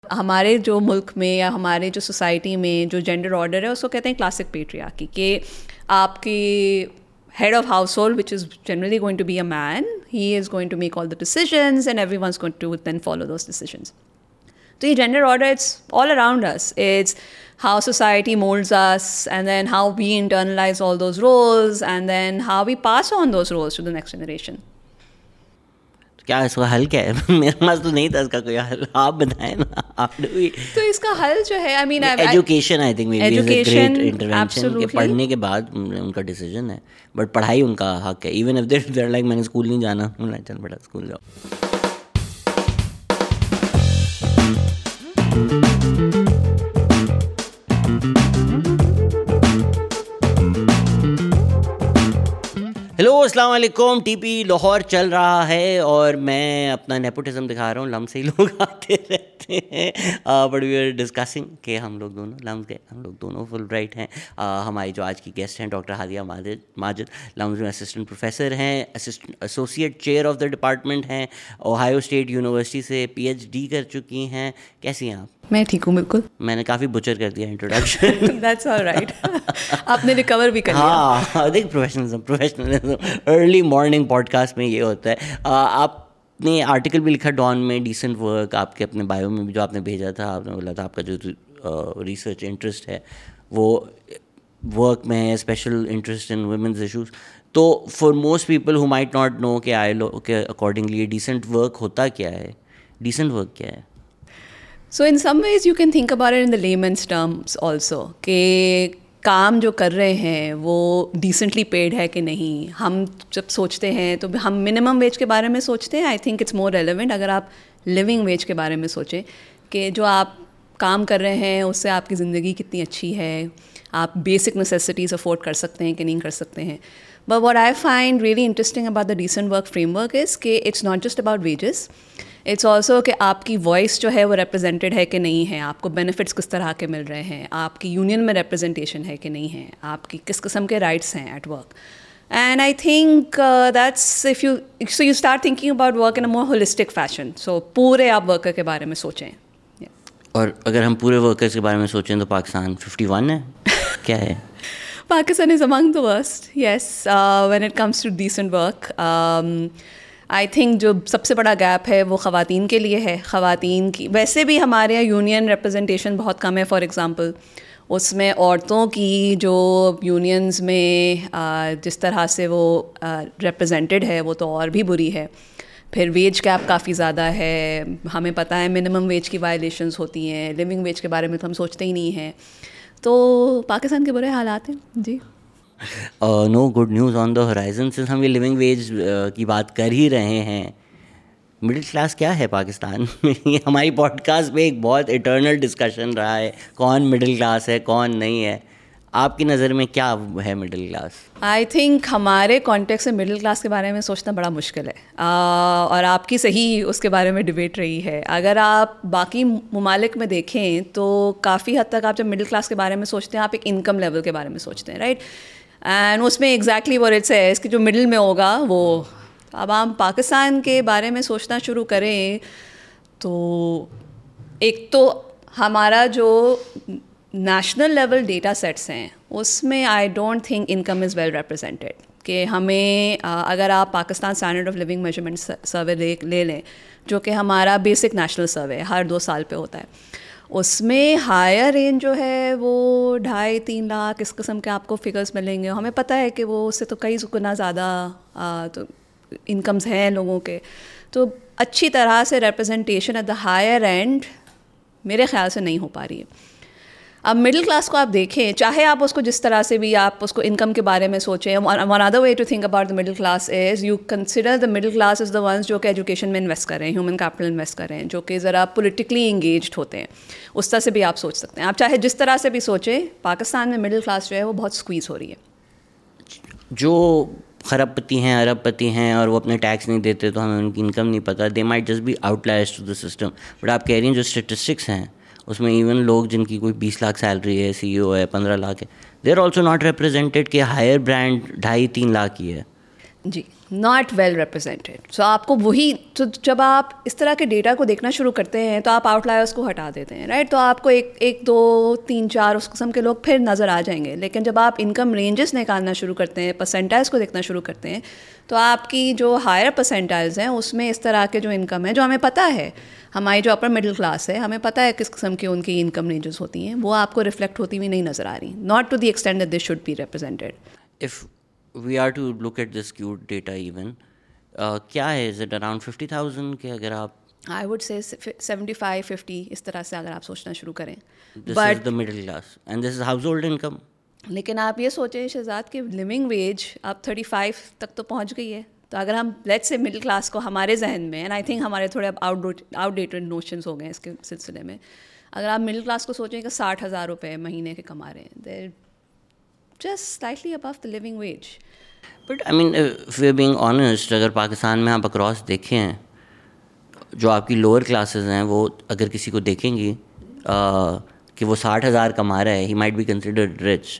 हमारे जो मुल्क में या हमारे जो सोसाइटी में जो जेंडर ऑर्डर है उसको कहते हैं क्लासिक पेट्रियार्की, कि आपकी head of household, which is generally going to be a man, he is going to make all the decisions and everyone's going to then follow those decisions. So the gender order, it's all around us. It's how society molds us, and then how we internalize all those roles, and then how we pass on those roles to the next generation. क्या इसका हल क्या है? मेरे पास तो नहीं था इसका कोई हल, आप बताएं ना। आपने भी तो इसका हल जो है, I mean, education, I think maybe is a great intervention कि पढ़ने के बाद उनका डिसीजन है, बट पढ़ाई उनका हक है। इवन इफ देयर लाइक मैंने स्कूल नहीं जाना, चल बेटा स्कूल जाओ। हेलो अस्सलाम वालेकुम। टीपी लाहौर चल रहा है और मैं अपना नेपोटिज्म दिखा रहा हूँ। लम्स से ही लोग आते रहते हैं, बट वी आर डिस्कसिंग कि हम लोग दोनों लम्स के, हम लोग दोनों फुल ब्राइट हैं। हमारी जो आज की गेस्ट हैं डॉक्टर हादिया माजिद, लम्स में असिस्टेंट प्रोफेसर हैं, assistant associate chair of the department हैं, ओहायो स्टेट यूनिवर्सिटी से PhD कर चुकी हैं। कैसी हैं आप? मैं ठीक हूँ, बिल्कुल। मैंने काफ़ी बुचर कर दिया इंट्रोडक्शन। That's alright. आपने रिकवर भी कर लिया। हाँ, देख प्रोफेशनलिज्म अर्ली मॉर्निंग पॉडकास्ट में ये होता है। आपने आर्टिकल भी लिखा डॉन में, डिसेंट वर्क, आपके अपने बायो में भी जो आपने भेजा था, आपने बोला था आपका जो रिसर्च इंटरेस्ट है वो वर्क में है, special interest in women's issues. तो for most people who might not know कि ILO के अकॉर्डिंगली डिसेंट वर्क होता क्या है, डिसेंट वर्क क्या है? So in some ways you can think about it in the layman's terms also, कि काम जो कर रहे हैं वो decently paid है कि नहीं। हम जब सोचते हैं तो हम मिनिमम वेज के बारे में सोचते हैं। I think it's more relevant अगर आप लिविंग वेज के बारे में सोचें कि जो आप काम कर रहे हैं उससे आपकी ज़िंदगी कितनी अच्छी है, आप बेसिक नेसेसिटीज़ अफोर्ड कर सकते हैं कि नहीं कर सकते हैं। But what I find really interesting about the decent work framework is कि it's not just about wages, it's also कि आपकी वॉइस जो है वो रिप्रेजेंटेड है कि नहीं है, आपको बेनिफिट्स किस तरह के मिल रहे हैं, आपकी यूनियन में रिप्रेजेंटेशन है कि नहीं है, आपकी किस किस्म के राइट्स हैं at work. And I think that's if you so you start thinking about work in a more holistic fashion. So पूरे आप वर्कर के बारे में सोचें। और अगर हम पूरे वर्कर्स के बारे में सोचें तो पाकिस्तान 51 है क्या है? Pakistan is among the worst, yes, when it comes to decent work. I think जो सबसे बड़ा गैप है वो ख़वातीन के लिए है। ख़वातीन की वैसे भी हमारे यहाँ यूनियन रिप्रेजेंटेशन बहुत कम है। फॉर एग्ज़ाम्पल उसमें औरतों की जो यूनियंस में जिस तरह से वो रिप्रेजेंटेड है वो तो और भी बुरी है। फिर वेज गैप काफ़ी ज़्यादा है। हमें पता है मिनिमम वेज की वायलेशंस होती हैं, लिविंग वेज के बारे में तो हम सोचते ही नहीं हैं। तो पाकिस्तान के बुरे हालात हैं जी। No good news on the horizon. Since हम ये लिविंग वेज की बात कर ही रहे हैं, मिडिल क्लास क्या है पाकिस्तान में? ये हमारी पॉडकास्ट में एक बहुत इटर्नल डिस्कशन रहा है, कौन मिडिल क्लास है कौन नहीं है। आपकी नज़र में क्या है मिडिल क्लास? आई थिंक हमारे कॉन्टेक्स्ट से मिडिल क्लास के बारे में सोचना बड़ा मुश्किल है, और आपकी सही उसके बारे में डिबेट रही है। अगर आप बाकी ममालिक में देखें तो काफ़ी हद तक आप जब मिडिल क्लास के बारे में सोचते हैं आप एक इनकम लेवल के बारे में सोचते हैं, राइट? एंड उसमें एग्जैक्टली वो इट्स है इसकी जो मिडिल में होगा वो। अब हम पाकिस्तान के बारे में सोचना शुरू करें तो एक तो हमारा जो नेशनल लेवल डेटा सेट्स हैं उसमें I don't think income is well represented. कि हमें अगर आप Pakistan standard of living measurement survey ले लें जो कि हमारा बेसिक नेशनल सर्वे हर 2 साल पे होता है, उसमें हायर रेंज जो है वो 2.5-3 लाख इस किस्म के आपको फिगर्स मिलेंगे। हमें पता है कि वो उससे तो कई गुना ज़्यादा तो इनकम्स हैं लोगों के। तो अच्छी तरह से representation at the higher end मेरे ख्याल से नहीं हो पा रही है। अब मिडिल क्लास को आप देखें, चाहे आप उसको जिस तरह से भी आप उसको इनकम के बारे में सोचें, one other way to think about the middle class is you consider the middle class is the ones जो कि एजुकेशन में इन्वेस्ट कर रहे हैं, ह्यूमन कैपिटल इन्वेस्ट कर रहे हैं, जो कि ज़रा पॉलिटिकली इंगेज्ड होते हैं। उस तरह से भी आप सोच सकते हैं। आप चाहे जिस तरह से भी सोचें, पाकिस्तान में मिडिल क्लास जो है वो बहुत स्क्वीज़ हो रही है। जो खरबपति हैं, अरबपति हैं और वो अपने टैक्स नहीं देते तो हमें उनकी इनकम नहीं पता, they might just be outliers to the system. But आप कह रही हैं जो स्टेटिस्टिक्स हैं उसमें इवन लोग जिनकी कोई 20 लाख सैलरी है, CEO है, 15 लाख है, they are also not represented कि हायर ब्रांड 2.5-3 लाख की है। जी, नॉट वेल रिप्रेजेंटेड। सो आपको वही, तो जब आप इस तरह के डेटा को देखना शुरू करते हैं तो आप आउटलायर्स को हटा देते हैं, राइट। तो आपको एक दो तीन चार उस किस्म के लोग फिर नज़र आ जाएंगे। लेकिन जब आप इनकम रेंजेस निकालना शुरू करते हैं, परसेंटाइल्स को देखना शुरू करते हैं, तो आपकी जो हायर परसेंटाइल्स हैं उसमें इस तरह के जो इनकम है, जो हमें पता है, हमारी जो अपर मिडिल क्लास है, हमें पता है किस किस्म की उनकी इनकम रेंजेस होती हैं, वो आपको रिफ्लेक्ट होती हुई नहीं नज़र आ रही, not to the extent that this should be represented. If we are to look at this cute data even, क्या है, इज इट अराउंड 50,000 के? अगर आप, आई वुड से 75-50 इस तरह से अगर आप सोचना शुरू करें, this is the middle class and this is household income. लेकिन आप ये सोचें शहजाद कि लिविंग वेज अब 35 तक तो पहुंच गई है। तो अगर हम लेट्स से मिडिल क्लास को हमारे जहन में, एंड आई थिंक हमारे थोड़े अब आउटडेटेड नोशंस हो गए हैं इसके सिलसिले में, अगर आप मिडिल क्लास को सोचें कि 60,000 रुपये महीने के कमा रहे हैं, there just slightly above the living wage. But I mean, if we are being honest, अगर पाकिस्तान में आप अक्रॉस देखें हैं, जो आपकी लोअर क्लासेस हैं, वो अगर किसी को देखेंगी कि वो 60,000 कमा रहा है, he might be considered rich.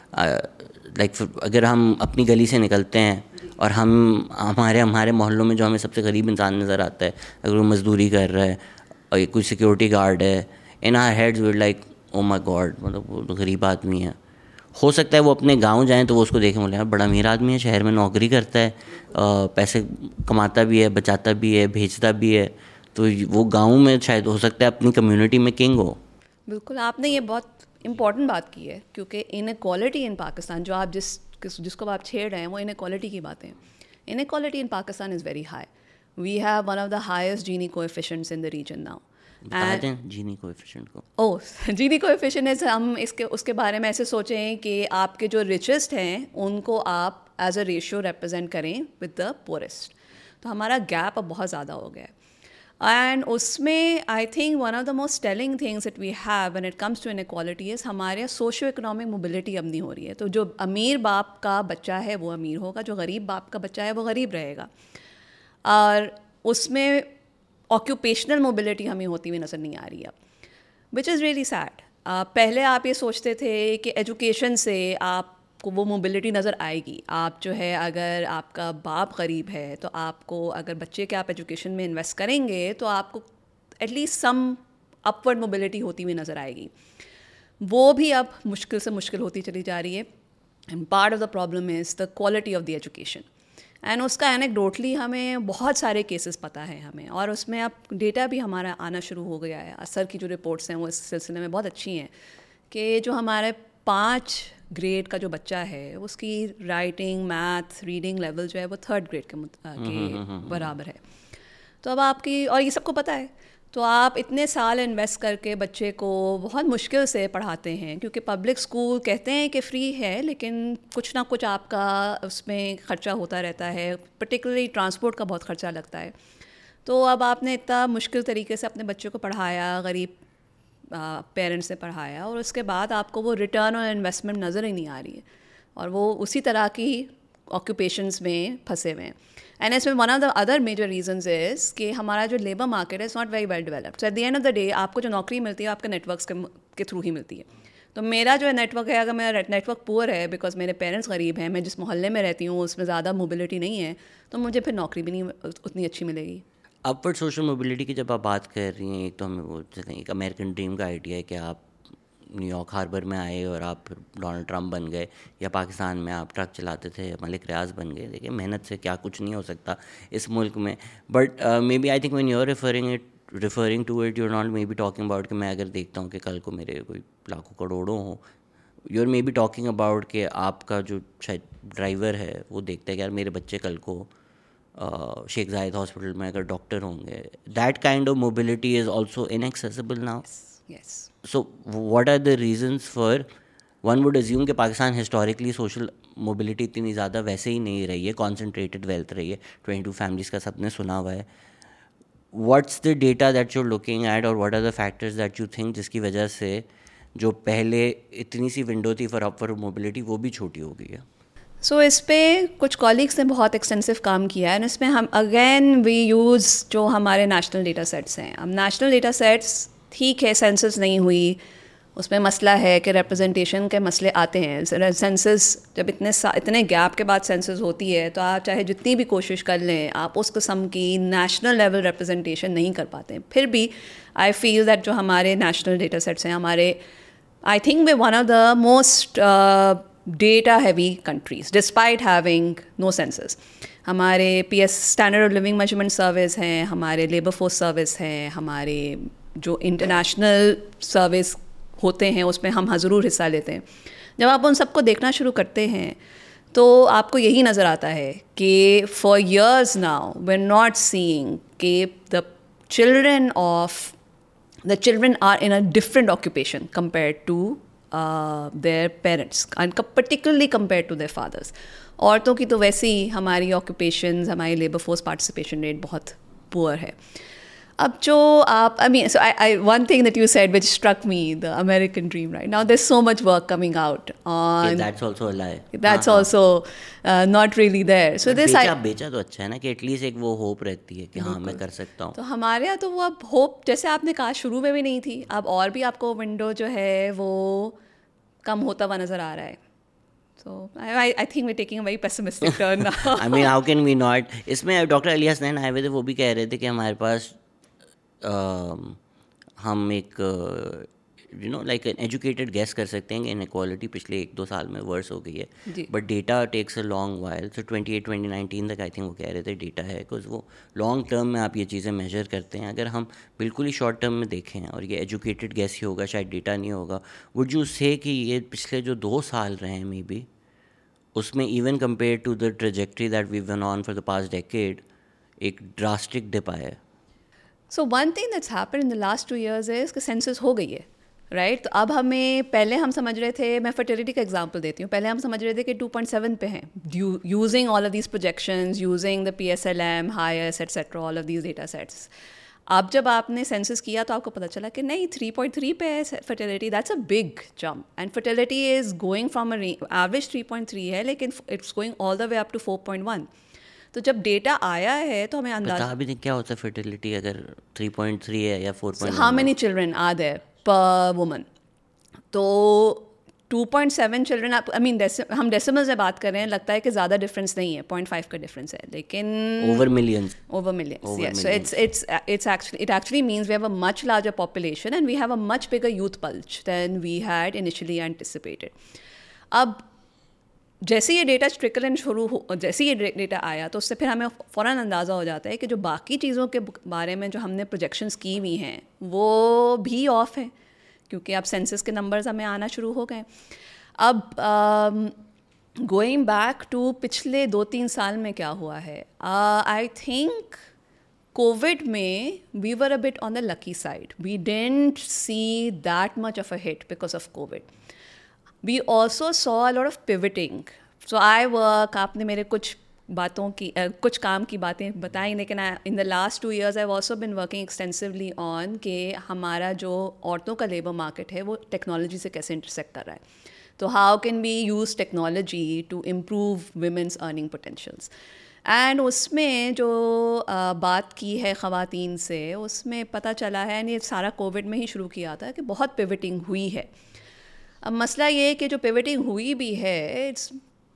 Like अगर हम अपनी गली से निकलते हैं और हमारे मोहल्लों में जो हमें सबसे गरीब इंसान नज़र आता है, अगर वो मजदूरी कर रहा है और कोई सिक्योरिटी गार्ड है, in our heads we like oh my God, मतलब वो तो गरीब आदमी है। हो सकता है वो अपने गांव जाएं तो वो उसको देखें, बोले यार बड़ा अमीर आदमी है, शहर में नौकरी करता है, पैसे कमाता भी है, बचाता भी है, भेजता भी है, तो वो गांव में शायद हो सकता है अपनी कम्युनिटी में किंग हो। बिल्कुल, आपने ये बहुत इंपॉर्टेंट बात की है, क्योंकि इनक्वालिटी इन पाकिस्तान, जो आप जिसको आप छेड़ रहे हैं, वो इनक्वालिटी की बातें। Inequality in Pakistan is very high. We have one of the highest Gini coefficients in the region now. Gini coefficient को, ओह, जीनी कोएफिशिएंट इज, हम उसके बारे में ऐसे सोचें कि आपके जो रिचेस्ट हैं उनको आप एज अ रेशियो रिप्रेजेंट करें विद द पोरेस्ट। तो हमारा गैप अब बहुत ज़्यादा हो गया है। एंड उसमें I think one of the most telling things that we have when it comes to inequality is हमारे सोशियो इकोनॉमिक मोबिलिटी अब नहीं हो रही है। तो जो अमीर बाप का बच्चा है वो अमीर होगा, जो गरीब बाप का बच्चा है वो गरीब रहेगा। और उसमें ऑक्यूपेशनल मोबिलिटी हमें होती हुई नज़र नहीं आ रही है, विच इज़ रियली सैड। पहले आप ये सोचते थे कि एजुकेशन से आपको वो मोबिलिटी नज़र आएगी। आप जो है, अगर आपका बाप गरीब है तो आपको, अगर बच्चे के आप एजुकेशन में इन्वेस्ट करेंगे तो आपको एटलीस्ट सम अपवर्ड मोबिलिटी होती हुई नज़र आएगी। वो भी अब मुश्किल से मुश्किल होती चली जा रही है। And part of the problem is the quality of the education. And उसका एनेक्डोटली हमें बहुत सारे केसेस पता है हमें, और उसमें अब डेटा भी हमारा आना शुरू हो गया है। असर की जो रिपोर्ट्स हैं वो इस सिलसिले में बहुत अच्छी हैं कि जो हमारे 5 ग्रेड का जो बच्चा है उसकी राइटिंग, मैथ, रीडिंग लेवल जो है वो 3rd ग्रेड के बराबर है। तो अब आपकी, और ये सबको पता है, तो आप इतने साल इन्वेस्ट करके बच्चे को बहुत मुश्किल से पढ़ाते हैं, क्योंकि पब्लिक स्कूल कहते हैं कि फ्री है, लेकिन कुछ ना कुछ आपका उसमें ख़र्चा होता रहता है, पर्टिकुलरली ट्रांसपोर्ट का बहुत ख़र्चा लगता है। तो अब आपने इतना मुश्किल तरीके से अपने बच्चे को पढ़ाया, गरीब पेरेंट्स ने पढ़ाया, और उसके बाद आपको वो रिटर्न ऑन इन्वेस्टमेंट नज़र ही नहीं आ रही है, और वो उसी तरह की ऑक्यूपेशंस में फंसे हुए हैं। एंड इसमें one of the other major reasons is कि हमारा जो लेबर मार्केट है is not very well developed. So at the end of the day आपको जो नौकरी मिलती है आपके नेटवर्क्स के थ्रू ही मिलती है। तो मेरा जो नेटवर्क है, अगर मेरा नेटवर्क पुअर है बिकॉज मेरे पेरेंट्स गरीब हैं, मैं जिस मोहल्ले में रहती हूँ उसमें ज़्यादा मोबिलिटी नहीं है, तो मुझे फिर नौकरी भी नहीं उतनी अच्छी मिलेगी। अपवर्ड सोशल मोबिलिटी की जब आप बात कर रही हैं, एक तो हमें वो एक अमेरिकन ड्रीम का आइडिया है कि आप न्यूयॉर्क हार्बर में आए और आप डोनाल्ड ट्रंप बन गए, या पाकिस्तान में आप ट्रक चलाते थे मलिक रियाज बन गए। देखिए, मेहनत से क्या कुछ नहीं हो सकता इस मुल्क में, but maybe I think when you are referring to it, you are not maybe talking about कि मैं अगर देखता हूँ कि कल को मेरे कोई लाखों करोड़ों हो, you are maybe talking about कि आपका जो शायद ड्राइवर है वो देखता है कि यार मेरे बच्चे कल को शेख जायद हॉस्पिटल में अगर डॉक्टर होंगे। That kind of mobility is also inaccessible now. Yes. So what are the reasons for, one would assume कि पाकिस्तान हिस्टोरिकली सोशल मोबिलिटी इतनी ज़्यादा वैसे ही नहीं रही है, कॉन्सेंट्रेटेड वेल्थ रही है, 22 फैमिलीज़ का सबने सुना हुआ है। What's the data that you are looking at, और what are the factors that you think जिसकी वजह से जो पहले इतनी सी विंडो थी फॉर अपवर्ड मोबिलिटी वो भी छोटी हो गई है? सो इस पे कुछ कॉलीग्स ने बहुत एक्सटेंसिव काम किया है, और इसमें हम अगेन वी यूज़ जो हमारे नेशनल डेटा सेट्स हैं। अब नेशनल डेटा सेट्स ठीक है, सेंसस नहीं हुई, उसमें मसला है कि रिप्रेजेंटेशन के मसले आते हैं। सेंसस जब इतने गैप के बाद सेंसस होती है तो आप चाहे जितनी भी कोशिश कर लें, आप उस किस्म की नेशनल लेवल रिप्रेजेंटेशन नहीं कर पाते हैं। फिर भी आई फील दैट जो हमारे नेशनल डेटा सेट्स हैं, हमारे I think we one of the most data heavy countries despite having no census. हमारे PS standard of living measurement service हैं, हमारे लेबर फोर्स सर्विस हैं, हमारे जो इंटरनेशनल सर्विस होते हैं उसमें हम ज़रूर हिस्सा लेते हैं। जब आप उन सबको देखना शुरू करते हैं तो आपको यही नज़र आता है कि for years now we are not seeing कि the children are in a different occupation compared to their parents, and particularly compared to their fathers. औरतों की तो वैसे ही हमारी occupations, हमारी लेबर फोर्स पार्टिसिपेशन रेट बहुत पुअर है। अब जो आप one thing that you said which struck me, the American dream right now, there's so much work coming out on. That's also a lie. That's also not really there. So this बेचा तो अच्छा है ना कि at least एक वो hope रहती है कि हाँ मैं कर सकता हूँ। तो हमारे यहाँ तो वो अब होप, जैसे आपने कहा, शुरू में भी नहीं थी, अब और भी आपको विंडो जो है वो कम होता हुआ नज़र आ रहा है। So I think we're taking a very pessimistic turn now. I mean, how can we not? इसमें डॉक्टर अली हसनैन आए हुए थे, वो भी कह रहे थे कि हमारे पास हम एक लाइक एन एजुकेटेड गेस कर सकते हैं कि इनइक्वालिटी पिछले 1-2 साल में वर्स हो गई है, but data takes a long while. So 2019 तक आई थिंक वो कह रहे थे डेटा है, बिकॉज वो लॉन्ग टर्म में आप ये चीज़ें मेजर करते हैं। अगर हम बिल्कुल ही शॉर्ट टर्म में देखें और ये एजुकेटेड गेस ही होगा, शायद डेटा नहीं होगा, वुड यू से कि ये पिछले जो 2 साल रहे हैं मे बी, उसमें even compared to the trajectory that we won on for the past decade एक ड्रास्टिक डिप आया है? So one thing that's happened in the last 2 years is कि सेंसस हो गई है, राइट? तो अब पहले हम समझ रहे थे, मैं फर्टिलिटी का एग्जांपल देती हूँ, पहले हम समझ रहे थे कि 2.7 पे हैं, using all of these projections, using the PSLM, HIES etcetera, all of these data sets. अब जब आपने सेंसस किया तो आपको पता चला कि नहीं, 3.3 पे है fertility. That's a big jump, and fertility is going from average 3.3 है, लेकिन it's going all the way up to 4.1। तो जब डेटा आया है तो हमें अंदाजा अभी क्या होता है फर्टिलिटी अगर 3.3 है या 4.1? How many children are there per woman? तो 2.7 चिल्ड्रन, हम डेसिमल से बात कर रहे हैं, लगता है कि ज़्यादा डिफरेंस नहीं है, 0.5 का डिफरेंस है, लेकिन over millions, yes. So it actually means we have a much larger population and we have a much bigger youth bulge than we had initially anticipated. अब जैसे ये डेटा ट्रिकल इन जैसे ये डेटा आया तो उससे फिर हमें फ़ौरन अंदाज़ा हो जाता है कि जो बाकी चीज़ों के बारे में जो हमने प्रोजेक्शंस की हुई हैं वो भी ऑफ है, क्योंकि अब सेंसस के नंबर्स हमें आना शुरू हो गए। अब गोइंग बैक टू पिछले 2-3 साल में क्या हुआ है, आई थिंक कोविड में we were a bit on the lucky side, we didn't see that much of a hit because of covid. We also saw a lot of pivoting. So I work, आपने मेरे कुछ काम की बातें बताई, लेकिन in the last 2 years I've also been working extensively on कि हमारा जो औरतों का लेबर मार्केट है वो टेक्नोलॉजी से कैसे इंटरसेक्ट कर रहा है। तो how can we use technology to improve women's earning potentials? And उसमें जो बात की है ख़वातीन से, उसमें पता चला है, ये सारा कोविड में ही शुरू किया था, कि बहुत पिवटिंग हुई है। अब मसला ये है कि जो पिवटिंग हुई भी है, it's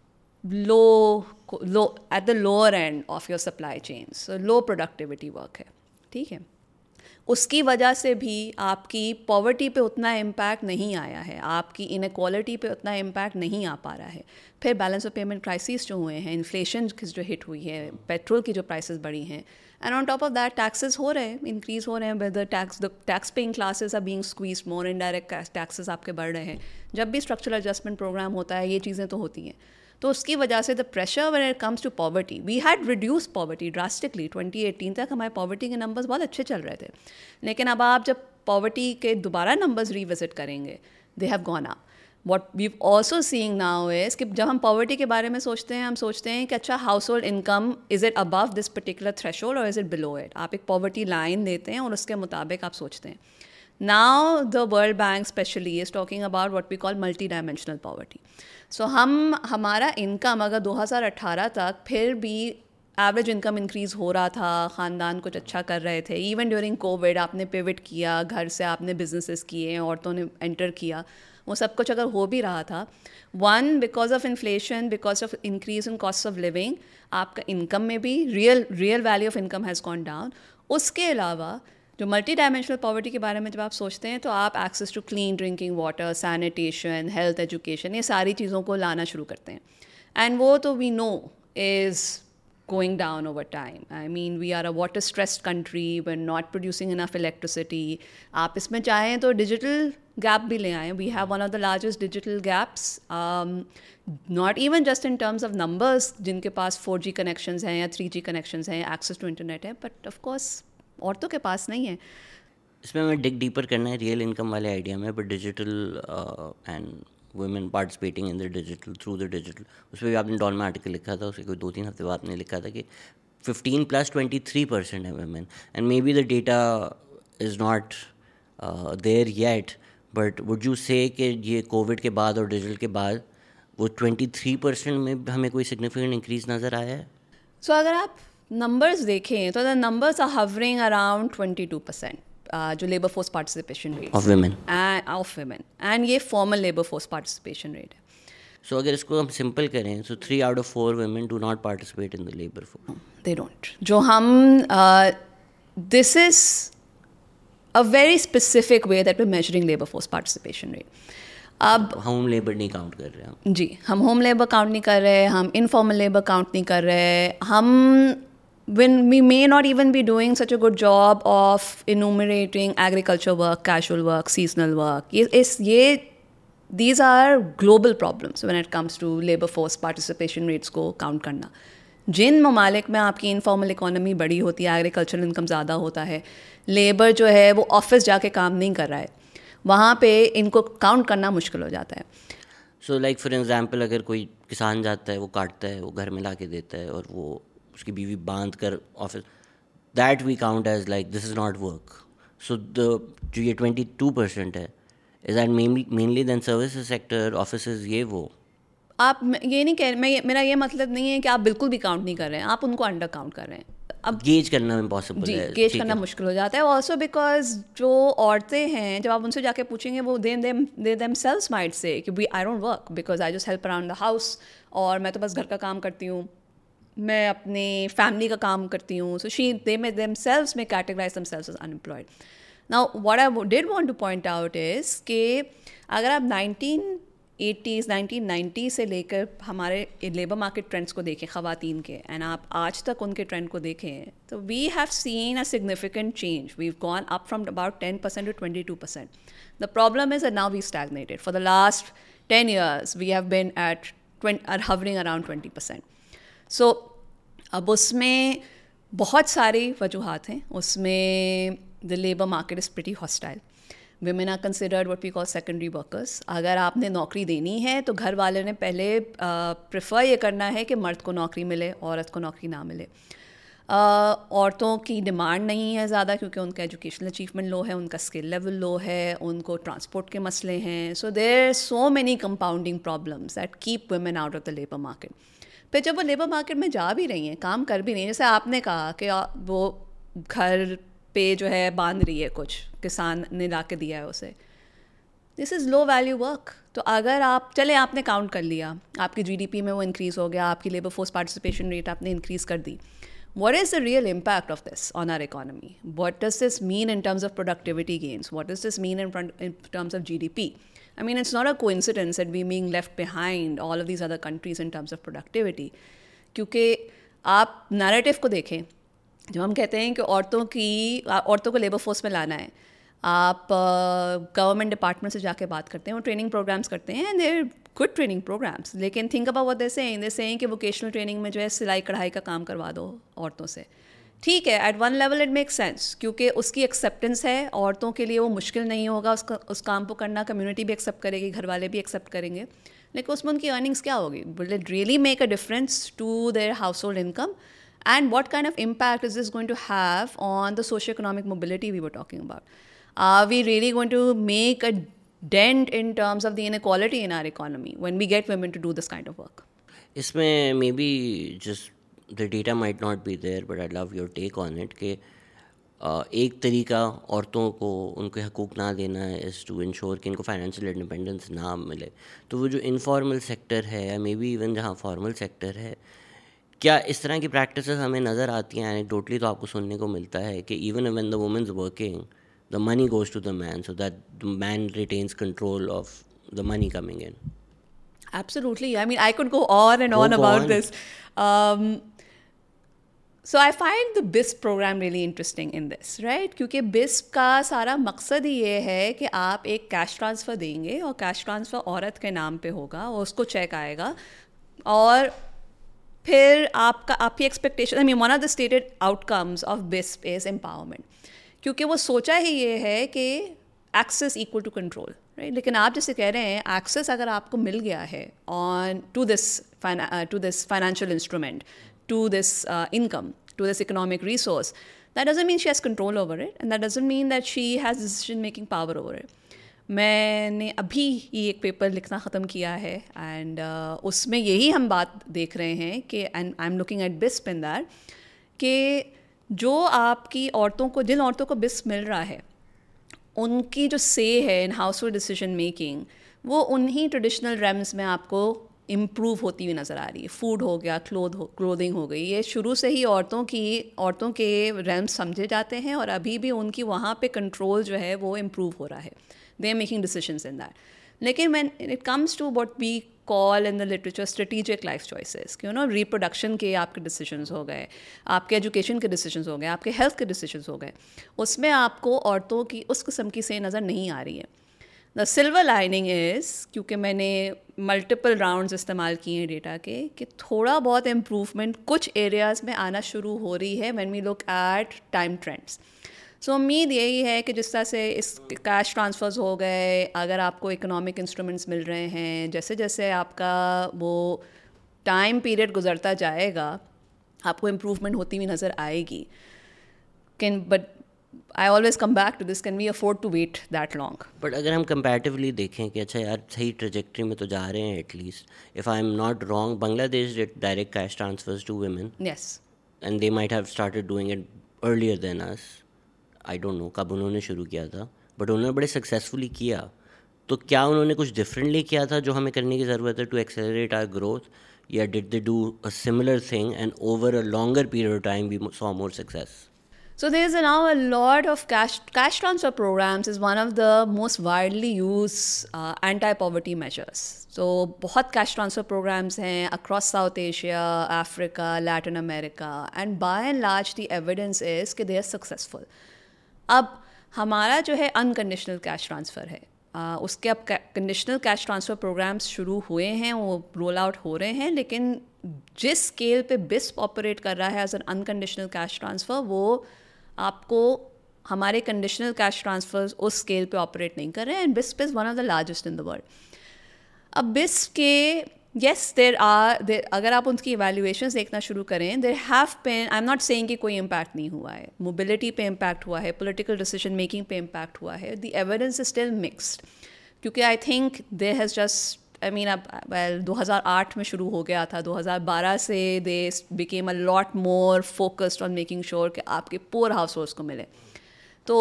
low at the lower end of your supply chain, so low productivity work है, ठीक है। उसकी वजह से भी आपकी पॉवर्टी पे उतना इम्पैक्ट नहीं आया है, आपकी इनक्वालिटी पे उतना इम्पैक्ट नहीं आ पा रहा है। फिर बैलेंस ऑफ पेमेंट क्राइसिस जो हुए हैं, इन्फ्लेशन जो हिट हुई है, पेट्रोल की जो प्राइसेस बढ़ी हैं, and on top of that taxes हो रहे हैं, इंक्रीज़ हो रहे हैं, the tax paying classes are being squeezed more, indirect taxes आपके बढ़ रहे हैं। जब भी स्ट्रक्चरल एडजस्टमेंट प्रोग्राम होता है ये चीज़ें तो होती हैं, तो उसकी वजह से the pressure when it comes to poverty, we had reduce poverty drastically. 2018 तक हमारे पॉवर्टी के नंबर्स बहुत अच्छे चल रहे थे, लेकिन अब आप जब पॉवर्टी के दोबारा नंबर्स रिविजिट करेंगे, they have gone up. What we also seeing now is कि जब हम पॉवर्टी के बारे में सोचते हैं, हम सोचते हैं कि अच्छा household income is it above this particular threshold और इज़ इट बिलो इट। आप एक पॉवर्टी लाइन देते हैं और उसके मुताबिक आप सोचते हैं। Now the World Bank specially is talking about what we call multi-dimensional poverty. So हमारा इनकम अगर 2018 तक फिर भी एवरेज इनकम इंक्रीज़ हो रहा था, ख़ानदान कुछ अच्छा कर रहे थे. इवन ड्यूरिंग कोविड आपने पिवट किया, घर से आपने बिजनेसेस किए, औरतों ने एंटर किया, वो सब कुछ अगर हो भी रहा था, one because of inflation, because of increase in cost of living, आपका इनकम में भी real value of income has gone down. उसके अलावा जो मल्टी डायमेंशनल पॉवर्टी के बारे में जब आप सोचते हैं तो आप access to clean drinking water, sanitation, health, education, ये सारी चीज़ों को लाना शुरू करते हैं. एंड वो तो we know is going down over time. I mean, we are a water stressed country, we're not producing enough electricity. आप इसमें चाहें तो digital gap भी ले आएं. We have one of the largest digital gaps, not even just in terms of numbers, जिनके पास 4G connections हैं या 3G connections हैं, access to internet है, but of course औरतों के पास नहीं है. इसमें मैं डिग डीपर करना है रियल इनकम वाले आइडिया में, but digital and women participating in the digital through the digital, उस पर भी आपने डॉन में आर्टिकल लिखा था, उसके कोई 2-3 हफ्ते बाद आपने लिखा था कि 15 + 23% है women, and maybe the data is not there yet, but would you say कि ये कोविड के बाद और डिजिटल के बाद वो 23% में हमें कोई सिग्निफिकेंट इंक्रीज नज़र आया है? So अगर आप numbers देखें तो the numbers are hovering around 22%. जो labour force participation rate of women and ये formal labour force participation rate है. सो अगर इसको हम सिंपल करें, सो 3 out of 4 women do not participate in the labor force. They don't. जो हम this is a very specific way that we're measuring labor force participation rate. अब home labour नहीं count कर रहे हम. जी, हम होम लेबर काउंट नहीं कर रहे, हम इनफॉर्मल लेबर काउंट नहीं कर रहे, हम when we may not even be doing such a good job of enumerating agriculture work, casual work, seasonal work. These are global problems when it comes to labor force participation rates को count करना. जिन ममालिक में आपकी informal economy बड़ी होती है, agricultural income ज़्यादा होता है, लेबर जो है वो ऑफिस जाके काम नहीं कर रहा है, वहाँ पे इनको काउंट करना मुश्किल हो जाता है. सो लाइक फॉर एग्जांपल, अगर कोई किसान जाता है, वो काटता है, वो घर में ला के देता है और वो उसकी बीवी बांध कर office, that we count as like this is not work. So the जो ये 22% है, is that mainly then service sector, office, ये वो. आप ये नहीं कह, मेरा ये मतलब नहीं है कि आप बिल्कुल भी काउंट नहीं कर रहे हैं, आप उनको अंडर काउंट कर रहे हैं. अब गेज करना इम्पॉसिबल है, गेज करना मुश्किल हो जाता है. ऑल्सो बिकॉज जो औरतें हैं, जब आप उनसे जाके पूछेंगे, वो दे देमसेल्व्स माइट से कि I don't work because I just help around the house, और मैं तो बस घर का काम करती हूँ, मैं अपने फैमिली का काम करती हूँ. सो they may categorize themselves as unemployed. Now what I did want to point out is कि अगर आप 1980s 1990 से लेकर हमारे लेबर मार्केट ट्रेंड्स को देखें ख़वातीन के, एंड आप आज तक उनके ट्रेंड को देखें, तो we have seen a significant change. We have gone up from about 10% to 22%. The problem is that now we stagnated. For the last 10 years we have been are hovering around 20%. So अब उसमें बहुत सारी वजूहात हैं. उसमें the labour market is pretty hostile. women are considered what we call secondary workers. अगर आपने नौकरी देनी है तो घर वाले ने पहले प्रेफर ये करना है कि मर्द को नौकरी मिले, औरत को नौकरी ना मिले. औरतों की डिमांड नहीं है ज़्यादा क्योंकि उनका एजुकेशनल अचीवमेंट लो है, उनका स्किल लेवल लो है, उनको ट्रांसपोर्ट के मसले हैं. So there so many compounding problems that keep women out of the labour market. फिर जब वो लेबर मार्केट में जा भी रही हैं, काम कर भी रही हैं, जैसे आपने कहा कि वो घर पे जो है बांध रही है, कुछ किसान ने ला के दिया है उसे, this is low value work. तो अगर आप चले, आपने काउंट कर लिया, आपकी जीडीपी में वो इंक्रीज़ हो गया, आपकी लेबर फोर्स पार्टिसिपेशन रेट आपने इंक्रीज़ कर दी. What is the real impact of this on our economy? What does this mean in terms of productivity gains? What does this mean in terms of GDP? I mean, it's not a coincidence that we're being left behind all of these other countries in terms of productivity. क्योंकि आप narrative को देखें, जब हम कहते हैं कि औरतों को लेबर फोर्स में लाना है, आप गवर्नमेंट डिपार्टमेंट से जाके बात करते हैं, वो ट्रेनिंग प्रोग्राम्स करते हैं, and there good training programmes. लेकिन think about what they saying कि वोकेशनल ट्रेनिंग में जो है सिलाई कढ़ाई का काम करवा दो औरतों से. ठीक है, at one level it make sense क्योंकि उसकी एक्सेप्टेंस है, औरतों के लिए वो मुश्किल नहीं होगा उस काम को करना, कम्युनिटी भी एक्सेप्ट करेगी, घर वाले भी एक्सेप्ट करेंगे. लेकिन उसमें उनकी अर्निंग्स क्या होगी? Will it really make a difference to their household income? And what kind of impact is this going to have on the socio-economic mobility we were talking about? Are we really going to make a dent in terms of the inequality in our economy when we get women to do this kind of work? इसमें maybe just the data might not be there but I love your take on it कि एक तरीका औरतों को उनके हकूक़ ना देना है इज़ टू इंश्योर कि इनको फाइनेंशियल इंडिपेंडेंस ना मिले. तो वो जो इनफॉर्मल सेक्टर है या मे बी इवन जहाँ फॉर्मल सेक्टर है, क्या इस तरह की प्रैक्टिसेस हमें नज़र आती हैं? एनेक्डोटली तो आपको सुनने को मिलता है कि even when the women is working the money goes to the man so that the man retains control of the money coming in. Absolutely. I mean, I could go on and on about this. So I find the BISP program really interesting in this, right? क्योंकि BISP का सारा मकसद ही ये है कि आप एक cash transfer देंगे और कैश ट्रांसफ़र औरत के नाम पे होगा और उसको चेक आएगा और फिर आपकी expectation, I mean one of the stated outcomes of BISP is empowerment, क्योंकि वो सोचा ही ये है कि access equal to control, right? लेकिन आप जैसे कह रहे हैं एक्सेस अगर आपको मिल गया है on to this financial instrument, to this income, to this economic resource, that doesn't mean she has control over it and that doesn't mean that she has decision making power over it. मैंने अभी ही एक paper लिखना ख़त्म किया है and उसमें यही हम बात देख रहे हैं कि and I am looking at BISP in that कि जो आपकी औरतों को, जिन औरतों को BISP मिल रहा है, उनकी जो से है in household decision making वो उन्हीं ट्रेडिशनल रेम्स में आपको इम्प्रूव होती हुई नज़र आ रही है. फूड हो गया, क्लोथिंग हो गई, ये शुरू से ही औरतों के रेम्स समझे जाते हैं और अभी भी उनकी वहाँ पे कंट्रोल जो है वो इम्प्रूव हो रहा है. They are making decisions in that. लेकिन when it comes to what we call in the literature strategic life choices, कि रिप्रोडक्शन के आपके डिसीजंस हो गए, आपके एजुकेशन के डिसीजंस हो गए, आपके हेल्थ के डिसीजंस हो गए, उसमें आपको औरतों की उस किस्म की से नज़र नहीं आ रही है. द सिल्वर लाइनिंग इज़, क्योंकि मैंने मल्टीपल राउंड्स इस्तेमाल किए हैं डेटा के, कि थोड़ा बहुत इम्प्रूवमेंट कुछ एरियाज़ में आना शुरू हो रही है when we look at time trends. So उम्मीद यही है कि जिस तरह से इस कैश ट्रांसफ़र्स हो गए, अगर आपको इकोनॉमिक इंस्ट्रूमेंट्स मिल रहे हैं, जैसे जैसे आपका वो टाइम पीरियड गुजरता जाएगा आपको इम्प्रूवमेंट होती हुई नज़र आएगी. But I always come back to this, can we afford to wait that long? But अगर हम कंपैरेटिवली देखें कि अच्छा यार सही ट्रेजेक्ट्री में तो जा रहे हैं, at least if I am not wrong, Bangladesh did direct cash transfers to women. Yes. And they might have started doing it earlier than us. I don't know कब उन्होंने शुरू किया था, बट उन्होंने बड़े सक्सेसफुली किया. तो क्या उन्होंने कुछ डिफरेंटली किया था जो हमें करने की ज़रूरत है टू एक्सेलरेट आवर ग्रोथ, या did they do a similar thing and over a longer period of time we saw more success? So there's now a lot of cash transfer programs is one of the most widely used anti-poverty measures. So बहुत cash transfer programs हैं across South Asia, Africa, Latin America, and by and large the evidence is कि they are successful. अब हमारा जो है unconditional cash transfer है, उसके अब कंडीशनल कैश ट्रांसफ़र प्रोग्राम्स शुरू हुए हैं, वो रोल आउट हो रहे हैं, लेकिन जिस स्केल पे BISP ऑपरेट कर रहा है as an unconditional cash transfer, वो आपको हमारे कंडीशनल कैश ट्रांसफर्स उस स्केल पे ऑपरेट नहीं कर रहे हैं. And BISP is one of the largest in the world. अब BISP के येस अगर आप उनकी इवैल्यूएशंस देखना शुरू करें, there have been, I am not saying कि कोई इम्पैक्ट नहीं हुआ है, मोबिलिटी पे इम्पैक्ट हुआ है, पॉलिटिकल डिसीजन मेकिंग पे इम्पैक्ट हुआ है. The evidence is still mixed, क्योंकि I think there has just, I mean अब 2008 में शुरू हो गया था, 2012 से they became a lot more focused on making sure कि आपके पुअर हाउस होल्ड्स को मिले. तो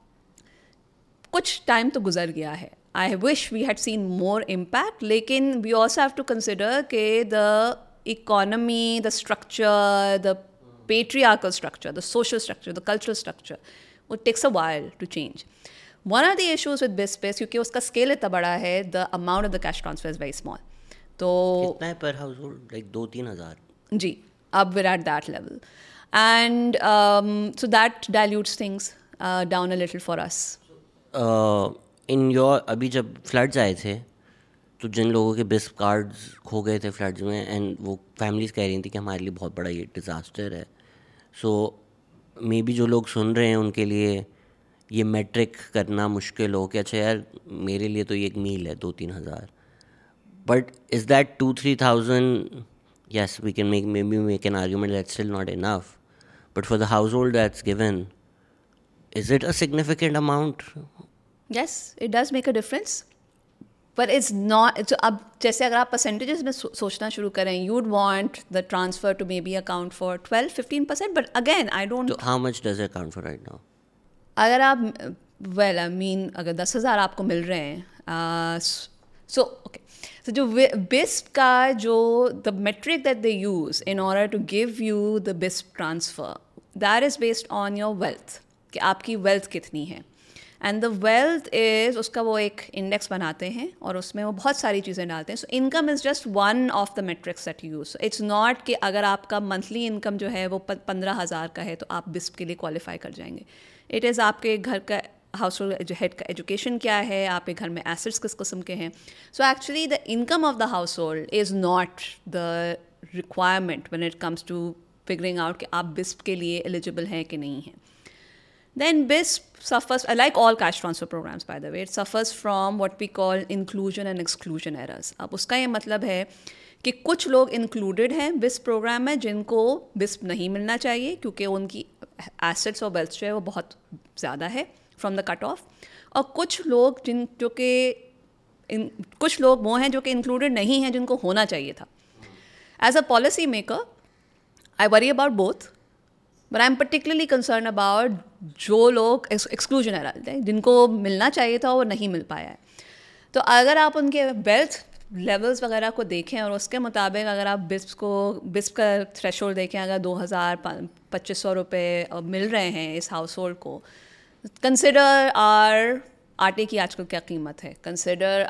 कुछ टाइम तो गुजर गया है. I wish we had seen more impact, लेकिन we also have to consider के the economy, the structure, the patriarchal structure, the social structure, the cultural structure, it takes a while to change. One of the issues with BISP is क्योंकि उसका scale इतना बड़ा है, the amount of the cash transfer is very small. तो कितना है पर house hold? Like 2-3 हज़ार. जी, अब we're at that level, and so that dilutes things down a little for us. In your अभी जब फ्लड्स आए थे तो जिन लोगों के BISP कार्ड्स खो गए थे फ्लड्स में, एंड वो फैमिलीज़ कह रही थी कि हमारे लिए बहुत बड़ा ये डिज़ास्टर है. सो मे बी जो लोग सुन रहे हैं उनके लिए ये मेट्रिक करना मुश्किल हो कि अच्छा यार मेरे लिए तो ये एक मील है 2-3 हज़ार. But is that 2-3,000? yes, we can make an argument that's still not enough. But for the household that's given, is it a significant amount? Yes, it does make a difference. पर इट्स नॉट, अब जैसे अगर आप percentages में सोचना शुरू करें, you'd want the transfer to maybe account for 12-15%, but again I don't. तो how much does it account for right now? अगर आप वेल आई मीन अगर 10,000 आपको मिल रहे हैं, सो ओके, so जो BISP का जो the metric that they use in order to give you the BISP transfer, that is based on your wealth, कि आपकी वेल्थ कितनी है। एंड द वेल्थ इज, उसका वो एक इंडेक्स बनाते हैं और उसमें वो बहुत सारी चीज़ें डालते हैं। So income is just one of the metrics that you use. It's not कि अगर आपका मंथली इनकम जो है वो 15,000 का है तो आप BISP के लिए क्वालिफाई कर जाएंगे। इट इज़ आपके घर का हाउस होल्ड हेड का एजुकेशन क्या है, आपके घर में एसेट्स किस किस्म के हैं। So actually the income of the household is not the requirement when it comes to figuring out कि आप BISP के लिए एलिजिबल हैं कि नहीं हैं। Then BISP suffers, like all cash transfer programs by the way, it suffers from what we call inclusion and exclusion errors. अब उसका ये मतलब है कि कुछ लोग included हैं BISP प्रोग्राम में जिनको BISP नहीं मिलना चाहिए क्योंकि उनकी assets और wealth जो है वो बहुत ज़्यादा है from the cut off, और कुछ लोग कुछ लोग वो हैं जो कि included नहीं हैं जिनको होना चाहिए था। As a policy maker, I worry about both. But I am particularly concern about जो लोग एक्सक्लूजन है डालते हैं, जिनको मिलना चाहिए था वो नहीं मिल पाया है। तो अगर आप उनके वेल्थ लेवल्स वगैरह को देखें और उसके मुताबिक अगर आप BISP का थ्रेशोल्ड देखें, अगर 2,000-2,500 रुपये मिल रहे हैं इस हाउस होल्ड को, कंसिडर आटे की आजकल क्या कीमत है, कंसिडर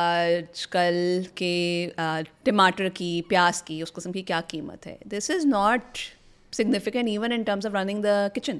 आजकल के टमाटर की, प्याज की, उस किस्म की क्या कीमत है। This is not significant even in terms of running the kitchen.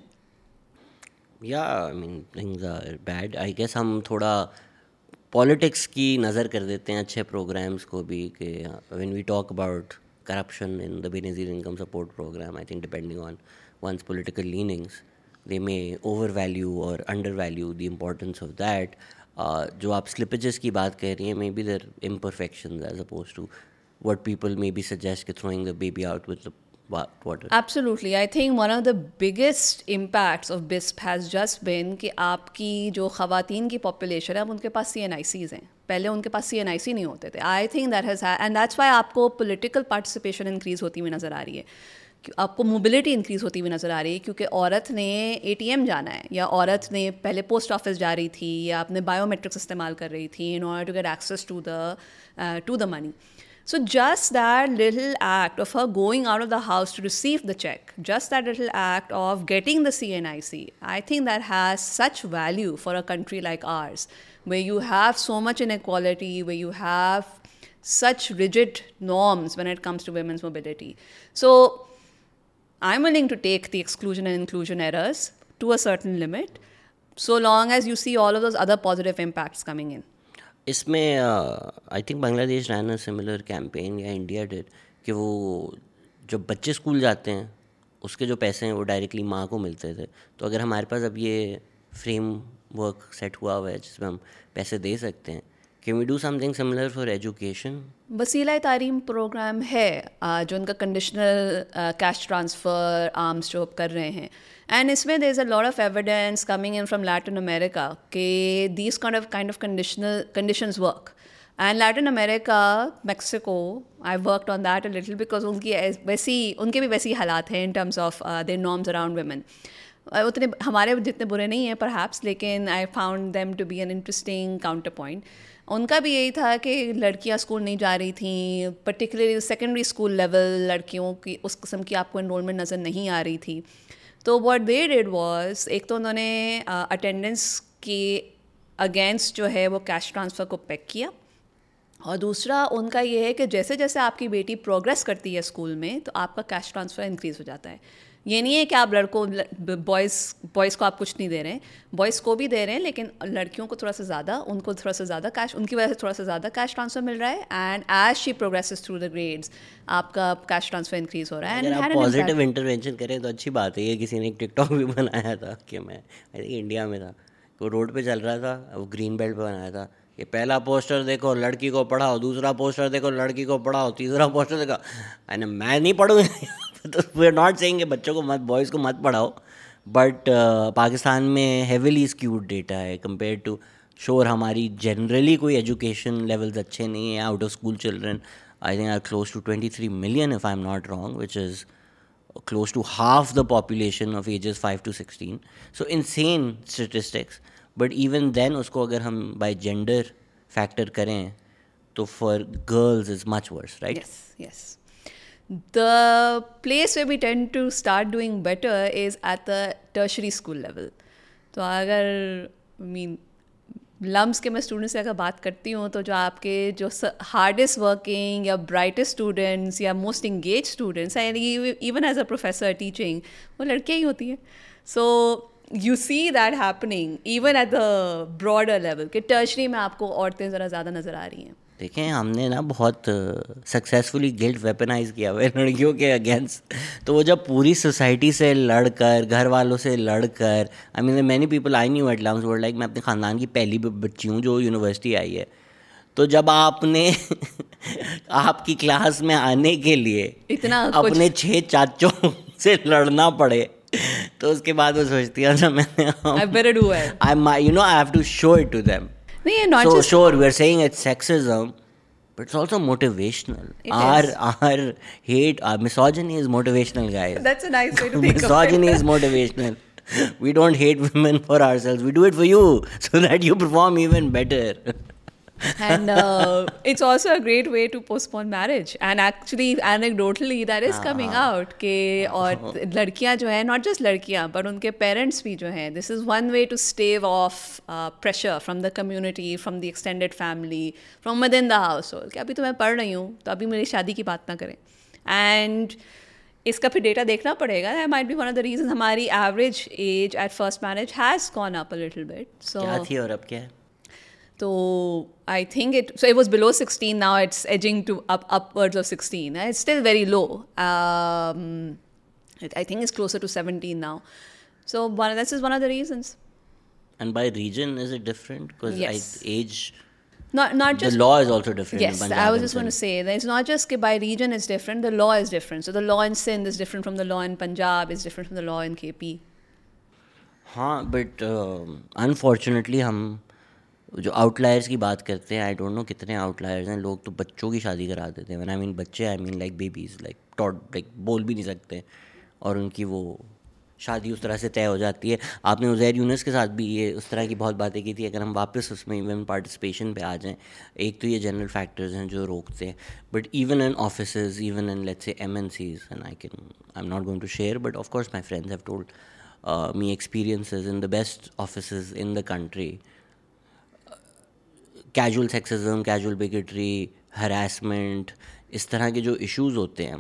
Yeah, I mean things are bad. I guess हम थोड़ा पॉलिटिक्स की नज़र कर देते हैं अच्छे प्रोग्राम्स को भी, कि when we talk about corruption in the Benazir income support program, I think depending on one's political leanings, they may overvalue or undervalue the importance of that. जो आप slippages की बात कह रही हैं, maybe they're imperfections as opposed to what people maybe suggest कि throwing the baby out with the water. Absolutely. I think one of the biggest impacts of BISP has just been कि आपकी जो ख़वातीन की पॉपुलेशन है, अब उनके पास CNICs हैं, पहले उनके पास CNIC नहीं होते थे। I think that has and that's why आपको political participation increase होती हुई नज़र आ रही है, आपको मोबिलिटी इंक्रीज़ होती हुई नज़र आ रही है, क्योंकि औरत ने ATM जाना है, या औरत ने पहले पोस्ट ऑफिस जा रही थी, या अपने बायोमेट्रिक्स इस्तेमाल कर रही थी in order to get access to the money. So just that little act of her going out of the house to receive the check, just that little act of getting the CNIC, I think that has such value for a country like ours, where you have so much inequality, where you have such rigid norms when it comes to women's mobility. So I'm willing to take the exclusion and inclusion errors to a certain limit, so long as you see all of those other positive impacts coming in. इसमें I think Bangladesh ran a similar campaign, या India did, कि वो जब बच्चे school जाते हैं उसके जो पैसे हैं वो डायरेक्टली माँ को मिलते थे। तो अगर हमारे पास अब ये फ्रेम वर्क सेट हुआ है जिसमें हम पैसे दे सकते हैं, can we do something similar for education? Waseela Taleem programme है जो उनका कंडीशनल कैश ट्रांसफ़र आर्म्स जो कर रहे हैं, एंड इसमें there is a lot of evidence coming in from Latin America के these kind of conditions work. And Latin America, Mexico, I worked on that a little because उनके भी वैसी हालात हैं in terms of their norms around women. उतने हमारे जितने बुरे नहीं हैं परहैप्स, लेकिन I found them to be an interesting counter point. उनका भी यही था कि लड़कियां स्कूल नहीं जा रही थी, पर्टिकुलरली सेकेंडरी स्कूल लेवल लड़कियों की उस किस्म की आपको एनरोलमेंट नज़र नहीं आ रही थी। तो व्हाट दे डिड वाज, एक तो उन्होंने अटेंडेंस के अगेंस्ट जो है वो कैश ट्रांसफ़र को पैक किया, और दूसरा उनका ये है कि जैसे जैसे आपकी बेटी प्रोग्रेस करती है स्कूल में तो आपका कैश ट्रांसफ़र इंक्रीज़ हो जाता है। ये नहीं है कि आप बॉयज़ को आप कुछ नहीं दे रहे हैं, बॉयज़ को भी दे रहे हैं, लेकिन लड़कियों को थोड़ा सा ज़्यादा, उनको थोड़ा सा ज़्यादा कैश, उनकी वजह से थोड़ा सा ज़्यादा कैश ट्रांसफ़र मिल रहा है। And as she progresses through the grades आपका कैश ट्रांसफ़र इंक्रीज़ हो रहा है। अगर आप पॉजिटिव इंटरवेंशन करें तो अच्छी बात है। ये किसी ने एक टिकटॉक भी बनाया था कि मैं आई थिंक इंडिया में था, वो रोड पे चल रहा था, वो ग्रीन बेल्ट पे बनाया था कि पहला पोस्टर देखो लड़की को पढ़ाओ, दूसरा पोस्टर देखो लड़की को पढ़ाओ, तीसरा पोस्टर देखो, अरे मैं नहीं पढ़ूँगा। तो वी आर नॉट सेइंग कि बच्चों को मत, बॉयज़ को मत पढ़ाओ, बट पाकिस्तान में हेविली स्क्यूड डेटा है कंपेयर टू श्योर हमारी जनरली कोई एजुकेशन लेवल्स अच्छे नहीं है. Out of school children I think are close to 23 million if I'm not wrong, which is close to half the population of ages 5 to 16. So insane statistics. But even then उसको अगर हम by gender factor करें तो for girls is much worse, right? Yes, yes. The place where we tend to start doing better is at the tertiary school level. तो अगर lumps के मैं students से अगर बात करती हूँ तो जो आपके जो हार्डेस्ट वर्किंग या ब्राइटेस्ट स्टूडेंट्स या most engage students and even as a professor teaching वो लड़कियाँ ही होती हैं. So you see that happening even at the broader level कि टर्शरी में आपको औरतें ज़रा ज़्यादा नज़र आ रही हैं. देखें हमने ना बहुत सक्सेसफुली गिल्ट वेपनाइज किया हुआ है लड़कियों के अगेंस्ट. तो वो जब पूरी सोसाइटी से लड़कर घर वालों से लड़कर I mean many people I knew at LUMS were like मैं अपने ख़ानदान की पहली बच्ची हूँ जो यूनिवर्सिटी आई है. तो जब आपने आपकी क्लास में आने के लिए इतना अपने 6 चाचों से लड़ना पड़े तो उसके बाद वो सोचती है ना मैंने I have to show it to them. So sure, we are saying it's sexism, but it's also motivational. Our hate, our misogyny is motivational, guys. That's a nice way to think of it. Misogyny is motivational. We don't hate women for ourselves. We do it for you so that you perform even better. And it's also a great way to postpone marriage. And actually, anecdotally, that is coming out कि और लड़कियां जो हैं, not just लड़कियां, but उनके parents भी जो हैं, this is one way to stave off pressure from the community, from the extended family, from within the household. कि अभी तो मैं पढ़ रही हूँ, तो अभी मेरी शादी की बात ना करें. And इसका फिर डेटा देखना पड़ेगा. That might be one of the reasons हमारी average age at first marriage has gone up a little bit. So क्या थी और अब क्या है? So I think it was below 16. Now it's edging to upwards of 16. It's still very low. I think it's closer to 17 now. So this is one of the reasons. And by region, is it different? Because yes. Age. Not just the law is also different. Yes, I was just going to say that it's not just by region it's different. The law is different. So the law in Sindh is different from the law in Punjab. Is different from the law in KP. हाँ, but unfortunately हम जो outliers की बात करते हैं, I don't know कितने outliers हैं. लोग तो बच्चों की शादी करा देते हैं. आई मीन बच्चे, I mean like babies, like टॉड, लाइक बोल भी नहीं सकते और उनकी वो शादी उस तरह से तय हो जाती है. आपने उज़ैर यूनुस के साथ भी ये उस तरह की बहुत बातें की थी. अगर हम वापस उसमें इवन पार्टिसिपेशन पे आ जाएं, एक तो ये जनरल फैक्टर्स हैं जो रोकते हैं, but even in offices, even in let's say MNCs, and I am not going to share, but of course my friends have told me experiences in the best offices in the country. Casual sexism, casual bigotry, harassment, इस तरह के जो issues होते हैं,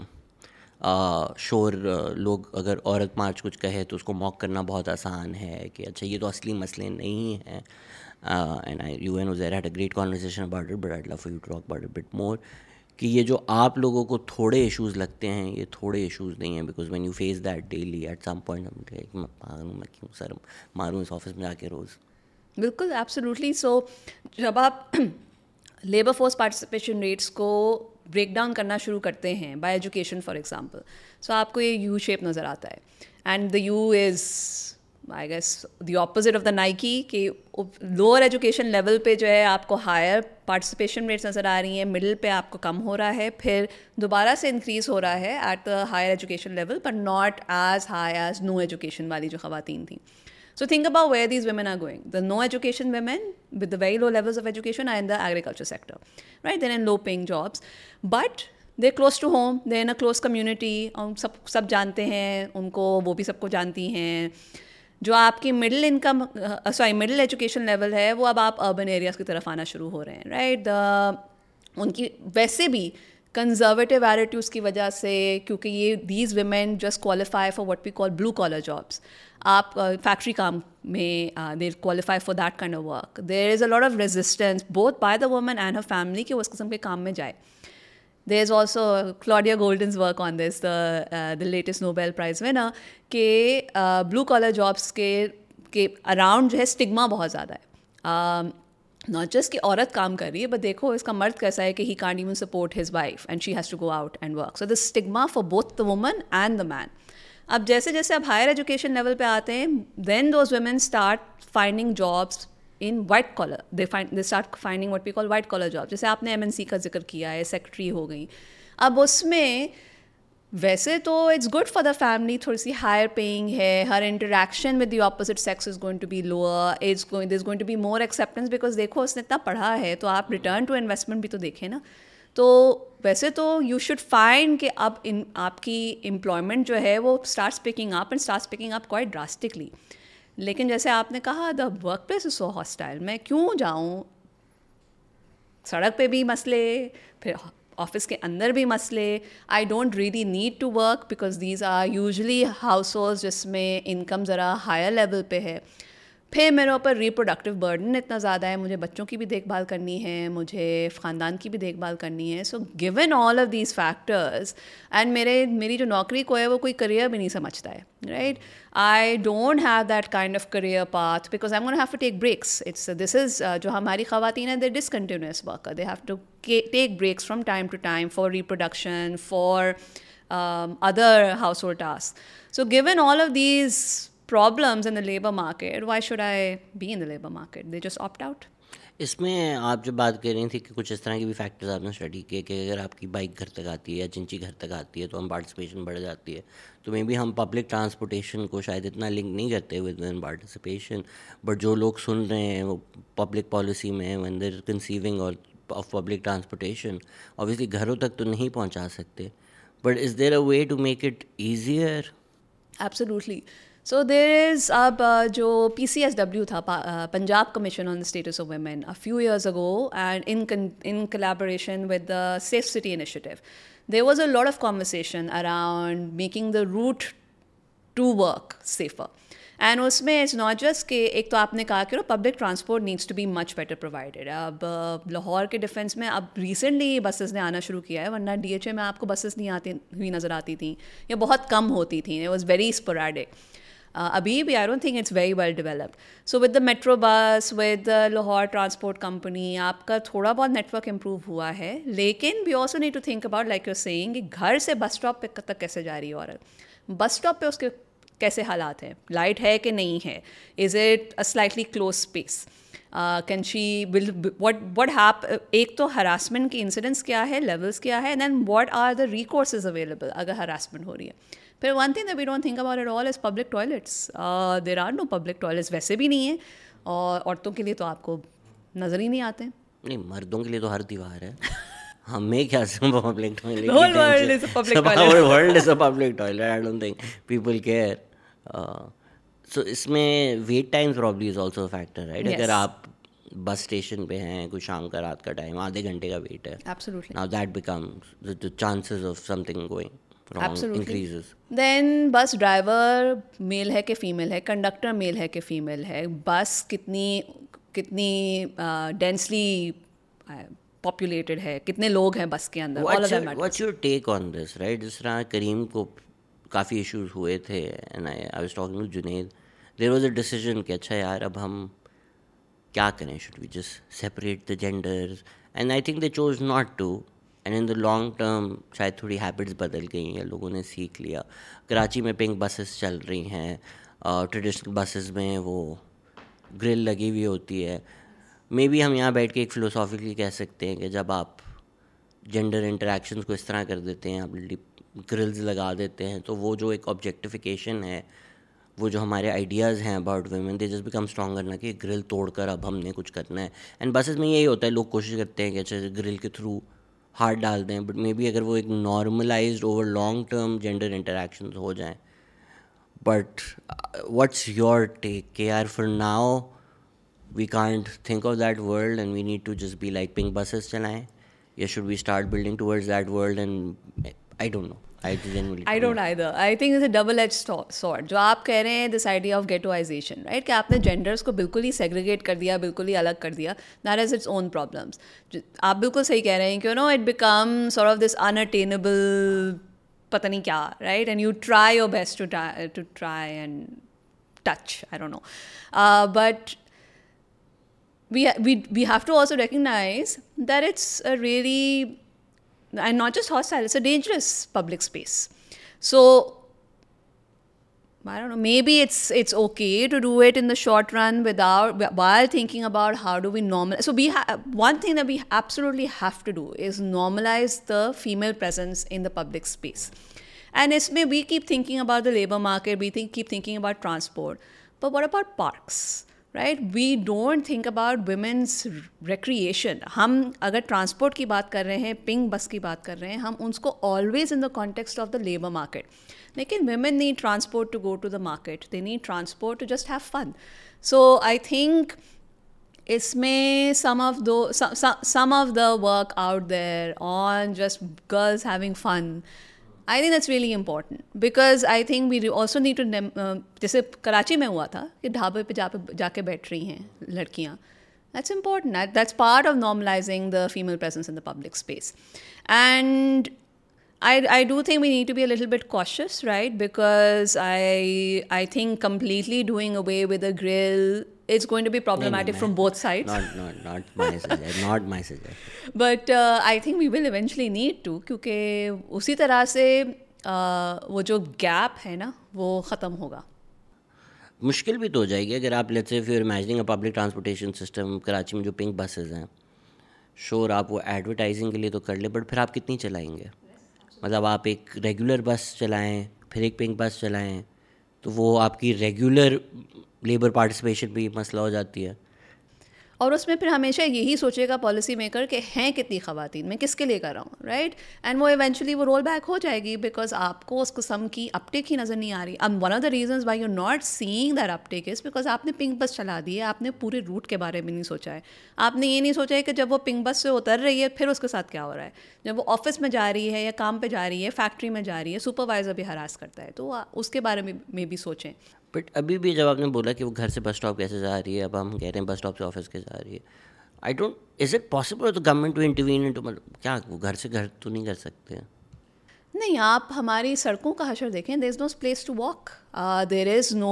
लोग अगर औरत मार्च कुछ कहे तो उसको मॉक करना बहुत आसान है कि अच्छा ये तो असली मसले नहीं हैं. And you and Uzair had a great conversation about it, but I love for you to talk about it bit more. कि ये जो आप लोगों को थोड़े इश्यूज़ लगते हैं, ये थोड़े इश्यूज़ नहीं हैं. Because when you face that daily at some point मैं पागल हूँ, मैं क्यों सर मारूँ इस ऑफिस में जाके रोज़. बिल्कुल, एब्सोल्युटली. सो जब आप लेबर फोर्स पार्टिसिपेशन रेट्स को ब्रेक डाउन करना शुरू करते हैं by education for example, so आपको ये यू शेप नज़र आता है. And the U is I guess the opposite of the Nike कि लोअर एजुकेशन लेवल पे जो है आपको हायर पार्टिसिपेशन रेट्स नज़र आ रही हैं, मिडिल पे आपको कम हो रहा है, फिर दोबारा से इंक्रीज़ हो रहा है at the higher education level, but not as high as no education वाली जो ख़वातीन थी. So think about where these women are going. The no education women with the very low levels of education are in the agriculture sector, right? They're in low paying jobs, but they're close to home, they're in a close community, सब जानते हैं उनको, वो भी सबको जानती हैं. जो आपकी मिडिल एजुकेशन लेवल है वो अब आप अर्बन एरियाज़ की तरफ आना शुरू हो रहे हैं, राइट? उनकी वैसे भी कंजर्वेटिव एटीट्यूड्स की वजह से, क्योंकि ये these women just qualify for what we call blue collar jobs. आप फैक्ट्री काम में they qualify for that kind of work. There is a lot of resistance both by the woman and her family कि वो उस किस्म के काम में जाए. There is also Claudia Goldin's work on this, the latest Nobel prize winner, के blue collar jobs के अराउंड जो है स्टिग्मा बहुत ज़्यादा है. नॉट जस्ट कि औरत काम कर रही है, बट देखो इसका मर्द कैसा है कि he can't even support his wife and she has to go out and work. So the stigma for both the woman and the man. अब जैसे जैसे आप हायर एजुकेशन लेवल पे आते हैं, then those women start finding jobs in white collar. They start finding what we call white collar jobs. जैसे आपने MNC का जिक्र किया है, सेक्रेटरी हो गई. अब उसमें वैसे तो it's good for the family, थोड़ी सी हायर पेइंग है, her interaction with the opposite sex is going to be lower, there is going to be more acceptance, because देखो उसने इतना पढ़ा है तो आप रिटर्न टू इन्वेस्टमेंट भी तो देखें ना. तो वैसे तो यू शुड फाइंड कि अब आपकी एम्प्लॉयमेंट जो है वो starts picking up and starts picking up quite drastically. लेकिन जैसे आपने कहा the work place is so hostile, मैं क्यों जाऊँ, सड़क पे भी मसले, फिर ऑफिस के अंदर भी मसले. I don't really need to work because these are usually household जिसमें इनकम ज़रा हायर लेवल पे है. फिर मेरे ऊपर रिप्रोडक्टिव बर्डन इतना ज़्यादा है, मुझे बच्चों की भी देखभाल करनी है, मुझे ख़ानदान की भी देखभाल करनी है. So given all of these factors and मेरी जो नौकरी को है वो कोई करियर भी नहीं समझता है, right. I don't have that kind of career path because I am gonna have to take breaks. This is जो हमारी ख़वातीन है, they discontinuous worker, they have to take breaks from time to time for reproduction, for other household tasks. So given all of these problems in the labor market, why should I be in the labor market? They just opt out. इसमें आप जो बात कर रही थी कि कुछ इस तरह के भी फैक्टर्स आपने स्टडी किए कि अगर आपकी बाइक घर तक आती है या चिंची घर तक आती है तो हम पार्टिसिपेशन बढ़ जाती है. तो मे बी हम पब्लिक ट्रांसपोर्टेशन को शायद इतना लिंक नहीं करते विद इन पार्टिसिपेशन, बट जो लोग सुन रहे हैं वो पब्लिक पॉलिसी में when they are conceiving of public transportation obviously घरों तक तो नहीं पहुंचा सकते, but is there a way to make it easier? Absolutely. So there is अब जो PCSW था, Punjab Commission on the Status of Women, a few years ago, and in collaboration with the Safe City Initiative, there was a lot of conversation around making the route to work safer. And उसमें it's not just कि एक तो आपने कहा कि public transport needs to be much better provided. अब लाहौर के defence में अब रिसेंटली बसेस ने आना शुरू किया है, वरना DHA में आपको बसेस नहीं आती हुई नज़र आती थी या बहुत कम होती थी. It was very sporadic. अभी भी I don't think it's very well developed. So with the metro bus, with the Lahore transport company, आपका थोड़ा बहुत नेटवर्क इम्प्रूव हुआ है. लेकिन we also need to think about, like you're saying, कि घर से बस स्टॉप तक कैसे जा रही है औरत, बस स्टॉप पे उसके कैसे हालात हैं, लाइट है कि नहीं है, is it a slightly close space, can she will what happen. एक तो हरासमेंट के इंसिडेंट्स क्या है, लेवल्स क्या है, and then what are the recourses available अगर हरासमेंट हो रही है. फिर one thing that we don't think about it all is public toilets. There are no public toilets, वैसे भी नहीं है, और औरतों के लिए तो आपको नज़र ही नहीं आते. नहीं, मर्दों के लिए तो हर दीवार है. हमें क्या public toilet, whole world is a public toilet. whole world is a public toilet. I don't think people care. So इसमें wait times probably is also factor, right. अगर आप बस स्टेशन पे हैं, कुछ शाम का रात का टाइम, आधे घंटे का वेट है, Absolutely. Now that becomes the chances of something going wrong increases. Then bus driver male है कि फीमेल है, कंडक्टर मेल है कि फीमेल है, बस कितनी डेंसली पॉपुलेटेड है, कितने लोग हैं बस के अंदर. What's your take on this, right. जिस तरह करीम को काफ़ी इश्यूज हुए थे and I was talking to Junaid, there was a decision कि अच्छा यार अब हम क्या करें, should we just separate the genders, and I think they chose not to. And in the long term शायद थोड़ी हैबिट्स बदल गई हैं, लोगों ने सीख लिया. कराची में पिंक बसेस चल रही हैं, ट्रेडिशनल बसेस में वो ग्रिल लगी हुई होती है. मे बी हम यहाँ बैठ के एक फ़िलोसॉफिकली कह सकते हैं कि जब आप जेंडर इंटरेक्शंस को इस तरह कर देते हैं, आप ग्रिल्स लगा देते हैं, तो वो जो एक ऑब्जेक्टिफिकेशन है, वो जो हमारे आइडियाज़ हैं about women, they just become stronger ना कि ग्रिल तोड़कर अब हमने कुछ करना है. एंड बसेस में यही होता है, लोग कोशिश करते हैं कि अच्छा ग्रिल के थ्रू हाथ डाल दें, बट मे बी अगर वो एक normalized over long term gender interactions हो जाएं. बट व्हाट्स योर टेक कि यार for now we can't think of that world and we need to just be like pink buses chalaएं, या should we start building towards that world? And I don't know. I don't either. I think it's a double-edged sword. जो आप कह रहे हैं, this idea of ghettoization, right? कि आपने genders को बिल्कुल ही segregate कर दिया, बिल्कुल ही अलग कर दिया. That has its own problems. आप बिल्कुल सही कह रहे हैं कि it becomes sort of this unattainable पता नहीं क्या, right? And you try your best to try and touch. I don't know. But we have to also recognize that it's a really, and not just hostile, it's a dangerous public space. So I don't know. Maybe it's okay to do it in the short run while thinking about how do we normalize. So one thing that we absolutely have to do is normalize the female presence in the public space. And इसमें we keep thinking about the labor market, keep thinking about transport, but what about parks? Right? We don't think about women's recreation. हम अगर transport की बात कर रहे हैं, pink bus की बात कर रहे हैं, हम उसको always in the context of the labor market. लेकिन women need transport to go to the market. They need transport to just have fun. So I think इसमें some of the work out there on just girls having fun, I think that's really important because I think we also need to जैसे कराची में हुआ था कि ढाबे पे जाके बैठ रही हैं लड़कियाँ. That's important. That's part of normalizing the female presence in the public space. And I do think we need to be a little bit cautious, right? Because I think completely doing away with the grill, it's going to be problematic from both sides. Not my suggestion. Not my suggestion. But I think we will eventually need to, क्योंकि उसी तरह से वो जो gap है ना वो ख़त्म होगा. मुश्किल भी तो हो जाएगी अगर आप let's say if you are imagining a public transportation system Karachi में जो पिंक बसेस हैं, श्योर आप वो एडवर्टाइजिंग के लिए तो कर ले, बट फिर आप कितनी चलाएंगे? मतलब आप एक रेगुलर बस चलाएं फिर एक पिंक बस चलाएं तो वो आपकी रेगुलर लेबर पार्टिसिपेशन भी मसला हो जाती है. और उसमें फिर हमेशा यही सोचेगा पॉलिसी मेकर कि हैं कितनी ख़वातीन, मैं किसके लिए कर रहा हूँ, राइट? एंड वो इवेंचुअली वो रोल बैक हो जाएगी बिकॉज आपको उस किस्म की अपटेक ही नज़र नहीं आ रही. अब one of the reasons why you not seeing that uptake is because आपने पिंक बस चला दी है, आपने पूरे रूट के बारे में नहीं सोचा है. आपने ये नहीं सोचा है कि जब वो पिंक बस से उतर रही है फिर उसके साथ क्या हो रहा है, जब वो ऑफिस में जा रही है या काम पे जा रही है, फैक्ट्री में जा रही है, सुपरवाइज़र भी हरास करता है, तो उसके बारे में भी सोचें. बट अभी भी जब आपने बोला कि वो घर से बस स्टॉप कैसे जा रही है, अब हम कह रहे हैं बस स्टॉप से ऑफिस के जा रही है, I don't, is it possible to government to intervene into, क्या वो घर से घर तो नहीं कर सकते हैं? नहीं, आप हमारी सड़कों का हशर देखें, there is no place to walk, there is no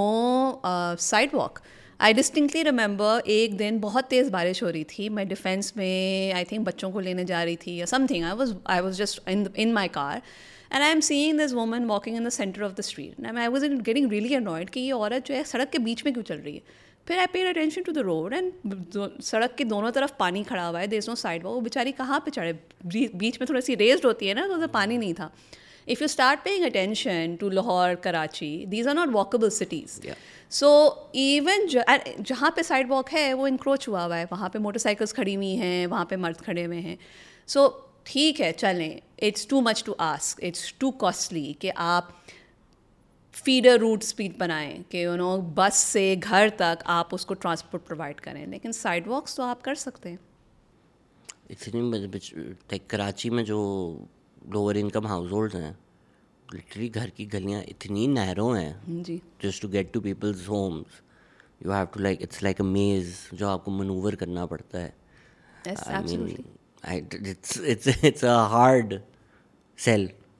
sidewalk. I distinctly remember एक दिन बहुत तेज़ बारिश हो रही थी, मैं डिफेंस में आई थिंक बच्चों को लेने जा रही थी या something, I was just in my car and I'm seeing this woman walking in the center of the street and I was getting really annoyed कि ये औरत जो है सड़क के बीच में क्यों चल रही है. फिर I paid attention to the road and सड़क के दोनों तरफ पानी खड़ा हुआ है, there is no sidewalk. वो बेचारी कहाँ पे चढ़े, बीच में थोड़ी सी रेस्ड होती है ना, तो उधर पानी नहीं था. If you start paying attention to Lahore, Karachi, these are not walkable cities. Yeah. So even जहाँ पे sidewalk है वो encroach हुआ है, वहाँ पे मोटरसाइकिल्स खड़ी हुई हैं, वहाँ पे मर्द खड़े हुए हैं. So ठीक है, चलें, it's too much to ask, it's too costly कि आप फीडर रूट स्पीड बनाएं कि बस से घर तक आप उसको ट्रांसपोर्ट प्रोवाइड करें, लेकिन साइड वॉक्स तो आप कर सकते हैं. इतनी कराची में जो लोअर इनकम हाउस होल्ड्स हैं, लिटरली घर की गलियाँ इतनी नैरो हैं जी, just to get to people's homes, you have to like it's like a maze जो आपको मनूवर करना पड़ता है. yes, absolutely. it's a hard sell.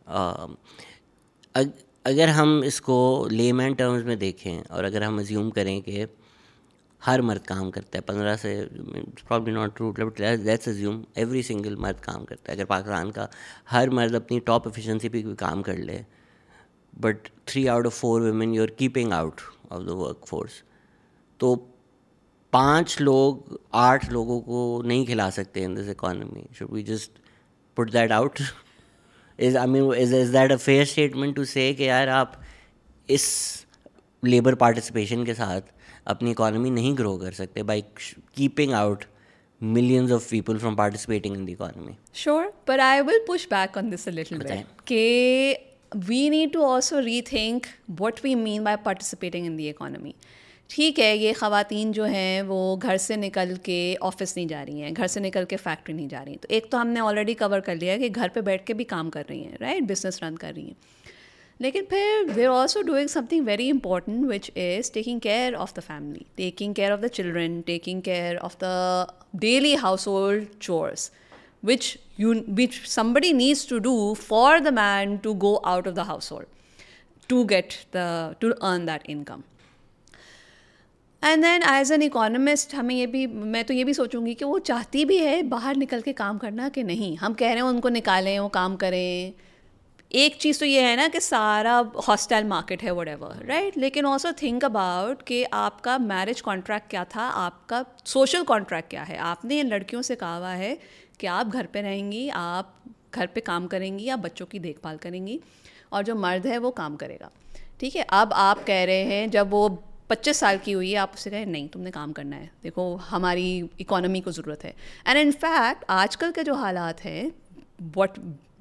अगर हम इसको लेमैन टर्म्स में देखें और अगर हम अज्यूम करें कि हर मर्द काम करता है 15 से, probably not true, but let's assume every single मर्द काम करता है. अगर पाकिस्तान का हर मर्द अपनी टॉप एफिशिएंसी पे कोई काम कर ले, but 3 out of 4 women you're keeping out of the workforce, तो 5 लोग 8 लोगों को नहीं खिला सकते in this economy. Should we just put that out? Is that a fair statement to say कि यार आप इस लेबर पार्टिसिपेशन के साथ अपनी इकोनॉमी नहीं ग्रो कर सकते by keeping out millions of people from participating in the economy? Sure, but I will push back on this a little bit. कि we need to also rethink what we mean by participating in the economy. ठीक है, ये ख़वातीन जो हैं वो घर से निकल के ऑफिस नहीं जा रही हैं, घर से निकल के फैक्ट्री नहीं जा रही हैं, तो एक तो हमने ऑलरेडी कवर कर लिया कि घर पे बैठ के भी काम कर रही हैं, राइट, बिजनेस रन कर रही हैं. लेकिन फिर they are also doing something very important which is taking care of the family, taking care of the children, taking care of the daily household chores which somebody needs to do for the man to go out of the household to earn that income. And then as an economist मैं तो ये भी सोचूंगी कि वो चाहती भी है बाहर निकल के काम करना कि नहीं. हम कह रहे हैं उनको निकालें, वो काम करें. एक चीज़ तो ये है ना कि सारा हॉस्टाइल मार्केट है व्हाटएवर, राइट, लेकिन ऑल्सो थिंक अबाउट कि आपका मैरिज कॉन्ट्रैक्ट क्या था, आपका सोशल कॉन्ट्रैक्ट क्या है. आपने इन लड़कियों से कहा हुआ है कि आप घर पे रहेंगी, आप घर पे काम करेंगी, आप बच्चों की देखभाल करेंगी, और जो मर्द है वो काम करेगा. ठीक है, अब आप कह रहे हैं जब वो 25 साल की हुई है, आप उससे कहें नहीं तुमने काम करना है, देखो हमारी इकोनॉमी को ज़रूरत है. एंड इन फैक्ट आजकल के जो हालात हैं, what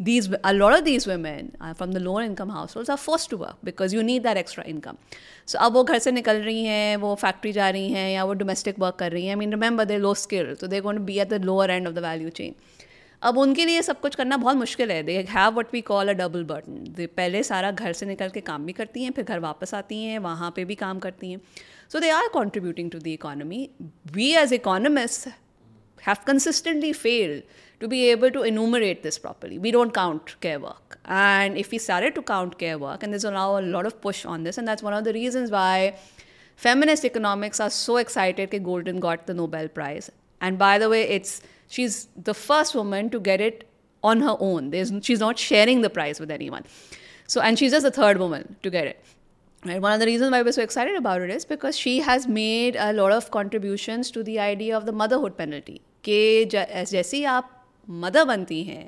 a lot of these women from the lower income households are forced to work because you need that extra income. So अब वो घर से निकल रही हैं, वो फैक्ट्री जा रही हैं, या वो डोमेस्टिक वर्क कर रही हैं. I mean remember they're low skilled, so they're going to be at the lower end of the value chain. अब उनके लिए सब कुछ करना बहुत मुश्किल है. They have what we call a double burden. They पहले सारा घर से निकल के काम भी करती हैं, फिर घर वापस आती हैं, वहाँ पे भी काम करती हैं. So they are contributing to the economy. We as economist have consistently failed to be able to enumerate this properly. We don't count care work. And if we started to count care work, and there's now a lot of push on this, and that's one of the reasons why feminist economics are so excited that Golden got the Nobel Prize. And by the way, she's the first woman to get it on her own. She's not sharing the prize with anyone. So, and she's just the third woman to get it. Right. One of the reasons why we're so excited about it is because she has made a lot of contributions to the idea of the motherhood penalty. कि जैसे ही आप mother बनती हैं,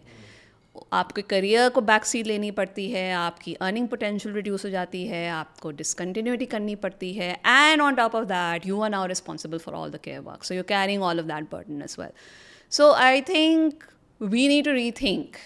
आपके career को back seat लेनी पड़ती है, आपकी अर्निंग पोटेंशियल रिड्यूस हो जाती है, आपको डिसकंटिन्यूटी करनी पड़ती है, and on top of that you are now responsible for all the care work. So you caring all of that burden as well. So I think we need to rethink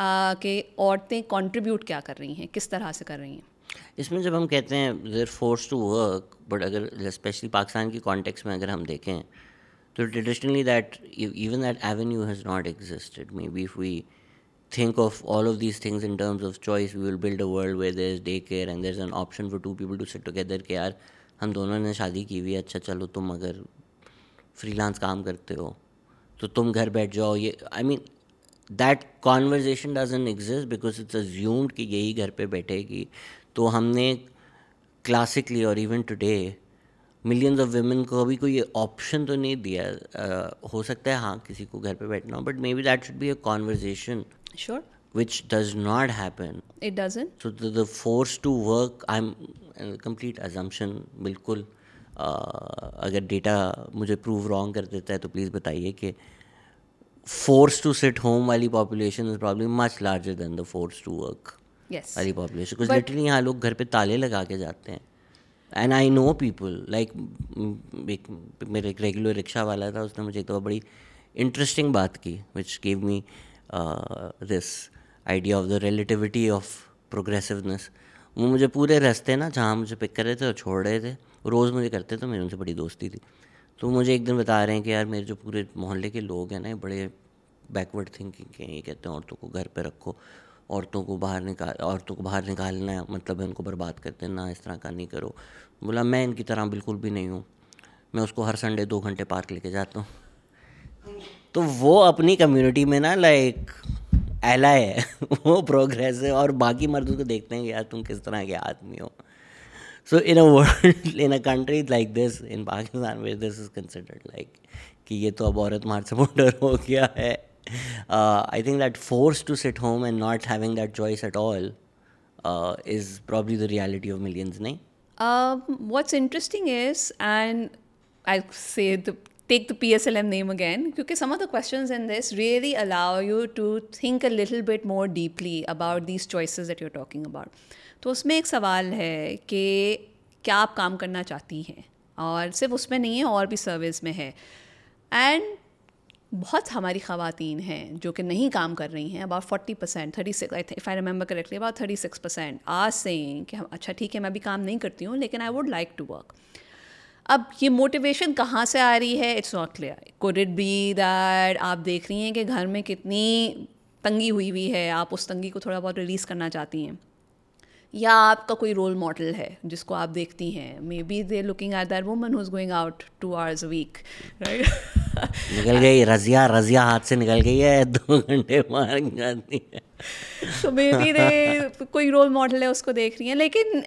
कि औरतें contribute क्या कर रही हैं, किस तरह से कर रही हैं. इसमें जब हम कहते हैं they're force to work, but अगर स्पेशली पाकिस्तान की कॉन्टेक्स्ट में अगर हम देखें तो traditionally that even that avenue has not existed. Maybe if we think of all of these things in terms of choice, we will build a world where there's daycare and there's an option for two people to sit together कि यार हम दोनों ने शादी की हुई है, अच्छा चलो तुम अगर फ्रीलांस काम करते हो तो तुम घर बैठ जाओ. ये I mean that conversation doesn't exist because it's assumed कि यही घर पे बैठेगी. तो हमने classically or even today millions of women को अभी कोई ऑप्शन तो नहीं दिया. हो सकता है हाँ किसी को घर पे बैठना हो, but maybe that should be a conversation Sure. which does not happen. It doesn't. So the force to work, I'm complete assumption. बिल्कुल अगर डेटा मुझे प्रूव रॉन्ग कर देता है तो प्लीज़ बताइए कि force to sit home वाली population is probably much larger than the force to work Yes. वाली population. Because literally यहाँ लोग घर पे ताले लगा के जाते हैं. And I know people like मेरे एक रेगुलर रिक्शा वाला था, उसने मुझे एक तो बड़ी इंटरेस्टिंग बात की which give me this idea of the relativity of progressiveness. वो मुझे पूरे रास्ते ना जहाँ मुझे पिक कर रहे थे और छोड़ रहे थे, रोज़ मुझे करते तो मेरी उनसे बड़ी दोस्ती थी. तो मुझे एक दिन बता रहे हैं कि यार मेरे जो पूरे मोहल्ले के लोग हैं ना, बड़े बैकवर्ड थिंकिंग के, ये कहते हैं औरतों को घर पे रखो, औरतों को बाहर निकालना है मतलब है उनको बर्बाद कर देना, इस तरह का नहीं करो. बोला मैं इनकी तरह बिल्कुल भी नहीं हूँ, मैं उसको हर संडे 2 घंटे पार्क लेके जाता हूँ. तो वो अपनी कम्युनिटी में ना लाइक एलाय है वो प्रोग्रेस है, और बाकी मर्द उसको देखते हैं कि यार तुम किस तरह के आदमी हो. So in a world in a country like this, in Pakistan where this is considered like कि ये तो अब औरत मार सपोर्टर हो गया है. I think that force to sit home and not having that choice at all is probably the reality of millions, nahin? What's interesting is, and I'll say take the PSLM name again, because some of the questions in this really allow you to think a little bit more deeply about these choices that you're talking about. तो उसमें एक सवाल है कि क्या आप काम करना चाहती हैं, और सिर्फ उसमें नहीं है और भी सर्विस में है. एंड बहुत हमारी ख़वातीन हैं जो कि नहीं काम कर रही हैं. About 40%, 36, if I remember correctly, about 36% are saying कि हम अच्छा ठीक है मैं भी काम नहीं करती हूँ लेकिन I would like to work. अब ये मोटिवेशन कहाँ से आ रही है, it's not clear. Could it be that आप देख रही हैं कि घर में कितनी तंगी हुई है, आप उस तंगी को थोड़ा बहुत रिलीज़ करना चाहती हैं, या आपका कोई रोल मॉडल है जिसको आप देखती हैं. Maybe they looking at that woman who is going out 2 hours a week, right. निकल गई रजिया हाथ से निकल गई है, 2 घंटे मार जाती है. तो मे बी दे कोई रोल मॉडल है उसको देख रही हैं. लेकिन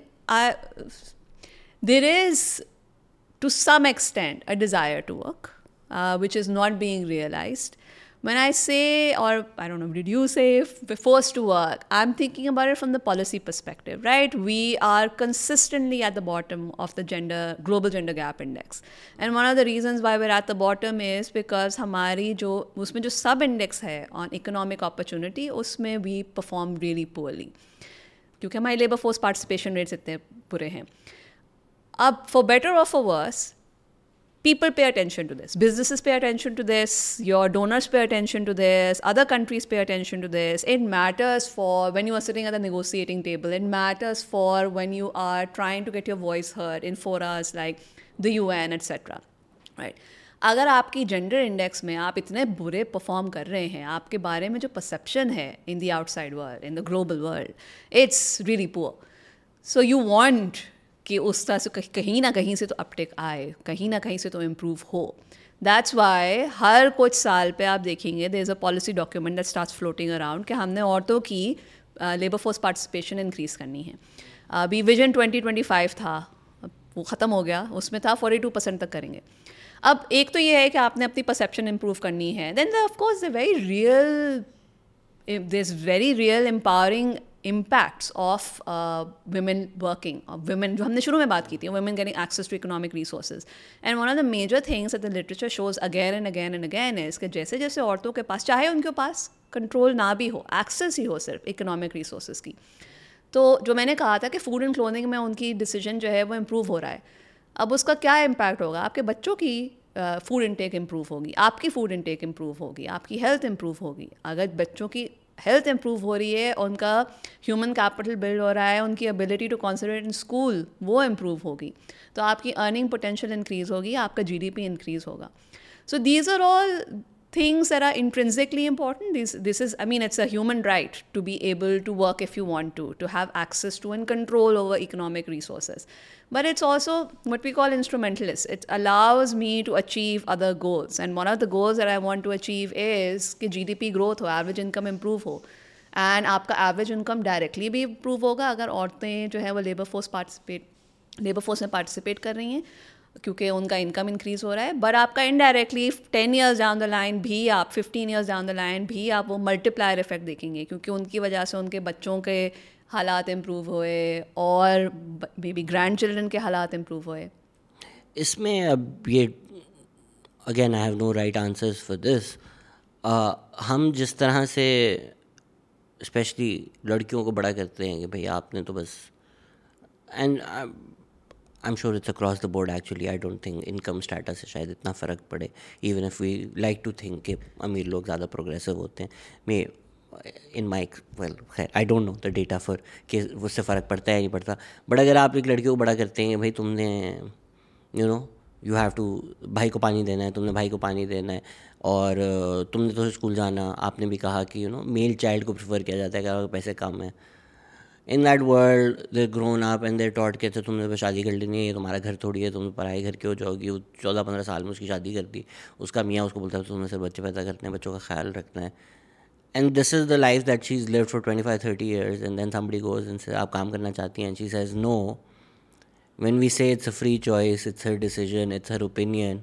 there is to some extent a desire to work which is not being realized. When I say, or I don't know, did you say forced to work? I'm thinking about it from the policy perspective, right? We are consistently at the bottom of the global gender gap index. And one of the reasons why we're at the bottom is because हमारी उसमें जो sub index है on economic opportunity, उसमें we perform really poorly. क्योंकि हमारी labour force participation rates इतने बुरे हैं. अब फॉर बेटर और for worse, people pay attention to this. Businesses pay attention to this. Your donors pay attention to this. Other countries pay attention to this. It matters for when you are sitting at the negotiating table. It matters for when you are trying to get your voice heard in forums like the UN, etc. Right? अगर आपकी gender index में आप इतने बुरे perform कर रहे हैं, आपके बारे में जो परसेप्शन है in the outside world, in the global world, it's really poor. So you want कि उस तरह से कहीं ना कहीं से तो अपटेक आए, कहीं ना कहीं से तो इम्प्रूव हो. दैट्स वाई हर कुछ साल पे आप देखेंगे there is a policy document that starts floating around कि हमने औरतों की लेबर फोर्स पार्टिसिपेशन इंक्रीज़ करनी है. अभी विजन 2025 था, वो ख़त्म हो गया, उसमें था 42% तक करेंगे. अब एक तो ये है कि आपने अपनी परसेप्शन इम्प्रूव करनी है. Then of course the very real empowering impacts of women working, women जो हमने शुरू में बात की थी, women getting access to economic resources. And one of the major things that the literature shows again and again and again is कि जैसे जैसे औरतों के पास, चाहे उनके पास कंट्रोल ना भी हो, एक्सेस ही हो सिर्फ इकोनॉमिक रिसोर्सेज की, तो जो मैंने कहा था कि फूड एंड क्लोथिंग में उनकी डिसीजन जो है वो इम्प्रूव हो रहा है. अब उसका क्या इम्पैक्ट होगा? आपके बच्चों की फूड इनटेक इम्प्रूव होगी, आपकी फूड इनटेक इम्प्रूव होगी, आपकी हेल्थ इम्प्रूव होगी. अगर बच्चों की हेल्थ इम्प्रूव हो रही है, उनका ह्यूमन कैपिटल बिल्ड हो रहा है, उनकी ability to concentrate in school वो इम्प्रूव होगी, तो आपकी अर्निंग पोटेंशियल इंक्रीज़ होगी, आपका जीडीपी इंक्रीज़ होगा. So these are all things that are intrinsically important. This is, I mean, it's a human right to be able to work if you want to have access to and control over economic resources. But it's also what we call instrumentalist. It allows me to achieve other goals. And one of the goals that I want to achieve is कि GDP growth हो, average income improve हो. And आपका average income directly भी improve होगा अगर औरतें जो है वो लेबर फोर्स में पार्टिसिपेट कर रही हैं, क्योंकि उनका इनकम इंक्रीज़ हो रहा है. बट आपका indirectly 10 years down the line भी, आप 15 ईयर्स डाउन द लाइन भी आप वो मल्टीप्लायर इफेक्ट देखेंगे, क्योंकि उनकी वजह से उनके बच्चों के हालात इम्प्रूव हुए और बेबी ग्रैंड चिल्ड्रन के हालात इम्प्रूव हुए. इसमें अब ये again I have no right answers for this. हम जिस तरह से स्पेशली लड़कियों को बड़ा करते हैं कि भाई आपने तो बस, and I'm sure it's across the board actually. I don't think income status से शायद इतना फ़र्क पड़े, even if we like to think कि अमीर लोग ज़्यादा progressive होते हैं. मैं in my खैर I don't know the data for कि उससे फ़र्क पड़ता है नहीं पड़ता. बट अगर आप एक लड़की को बड़ा करते हैं भाई तुमने you have to, भाई को पानी देना है, तुमने भाई को पानी देना है, और तुमने तो स्कूल जाना. आपने भी कहा कि मेल चाइल्ड को प्रेफर किया जाता है कि अगर पैसे कम है. In that world they grown up and they taught के थे तुमने तो शादी कर लेनी है, ये तुम्हारा घर थोड़ी है, तुम पराए घर क्यों जाओगी. वो 14-15 साल में उसकी शादी कर दी, उसका मियाँ उसको बोलता है तुम्हें सिर्फ बच्चे पैदा करते हैं, बच्चों का ख्याल रखना है. And this is the life that she is lived for 25-30 years. And then somebody goes and say आप काम करना चाहती हैं, she says no. When we say it's a free choice, it's her decision, it's her opinion,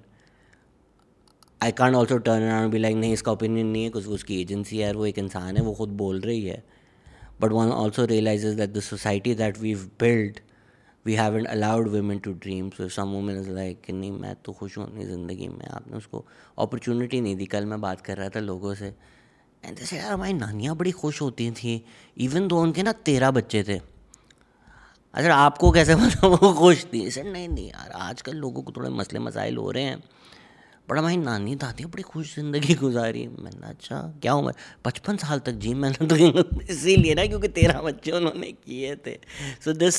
I can't also turn around be like नहीं इसका opinion नहीं है, कुछ उसकी एजेंसी है, वो एक इंसान है, वो खुद बोल रही है. But one also realizes that the society that we've built, we haven't allowed women to dream. So if some woman is like कि नहीं मैं तो खुश हूँ अपनी ज़िंदगी में, आपने उसको अपॉर्चुनिटी नहीं दी. कल मैं बात कर रहा था लोगों से, एंड जैसे यार हमारी नानियाँ बड़ी खुश होती थी इवन दो उनके ना 13 बच्चे थे. अच्छा आपको कैसे पता वो खुश थी? सर नहीं यार आजकल लोगों को थोड़े मसले मसाइल हो रहे हैं, बड़ा हमारी नानी दादियाँ बड़ी खुश ज़िंदगी गुजारी. मैंने अच्छा क्या उम्र, 55 साल तक जी. मैंने तो इसीलिए ना क्योंकि 13 बच्चे उन्होंने किए थे. So this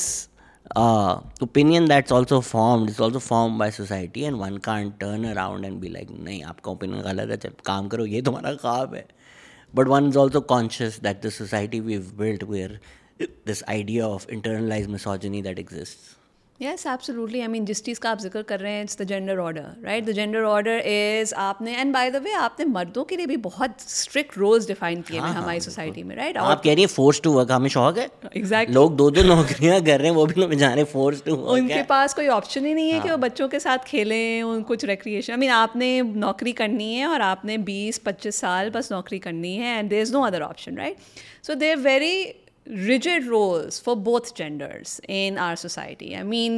opinion that's also formed, it's also form by society, and one can't turn around and be like नहीं आपका ओपिनियन गलत है, चल काम करो, ये तुम्हारा ख्वाब है. But one is also conscious that the society we have built where this idea of internalize misogyny that exists. Yes, absolutely. I mean, जिस चीज़ का आप जिक्र कर रहे हैं, it's the gender order, right? The gender order is आपने, and by the way आपने मर्दों के लिए भी बहुत स्ट्रिक्ट रोल्स डिफाइन किए हुए हाँ हैं हाँ हमारी बिल्कुल। सोसाइटी में, राइट? आप कह रही हैं फोर्स टू वर्क, हमें शौक है। एग्जैक्टली। लोग दो दो नौकरियां कर रहे हैं, वो भी तो बेचारे फोर्स टू वर्क उनके है। पास कोई ऑप्शन ही नहीं है कि वो बच्चों के साथ खेलें, उन कुछ रिक्रिएशन। आई मीन, आपने नौकरी करनी है और आपने 20-25 साल बस नौकरी करनी है, and there is no other option, right? So they are very rigid roles for both genders in our society.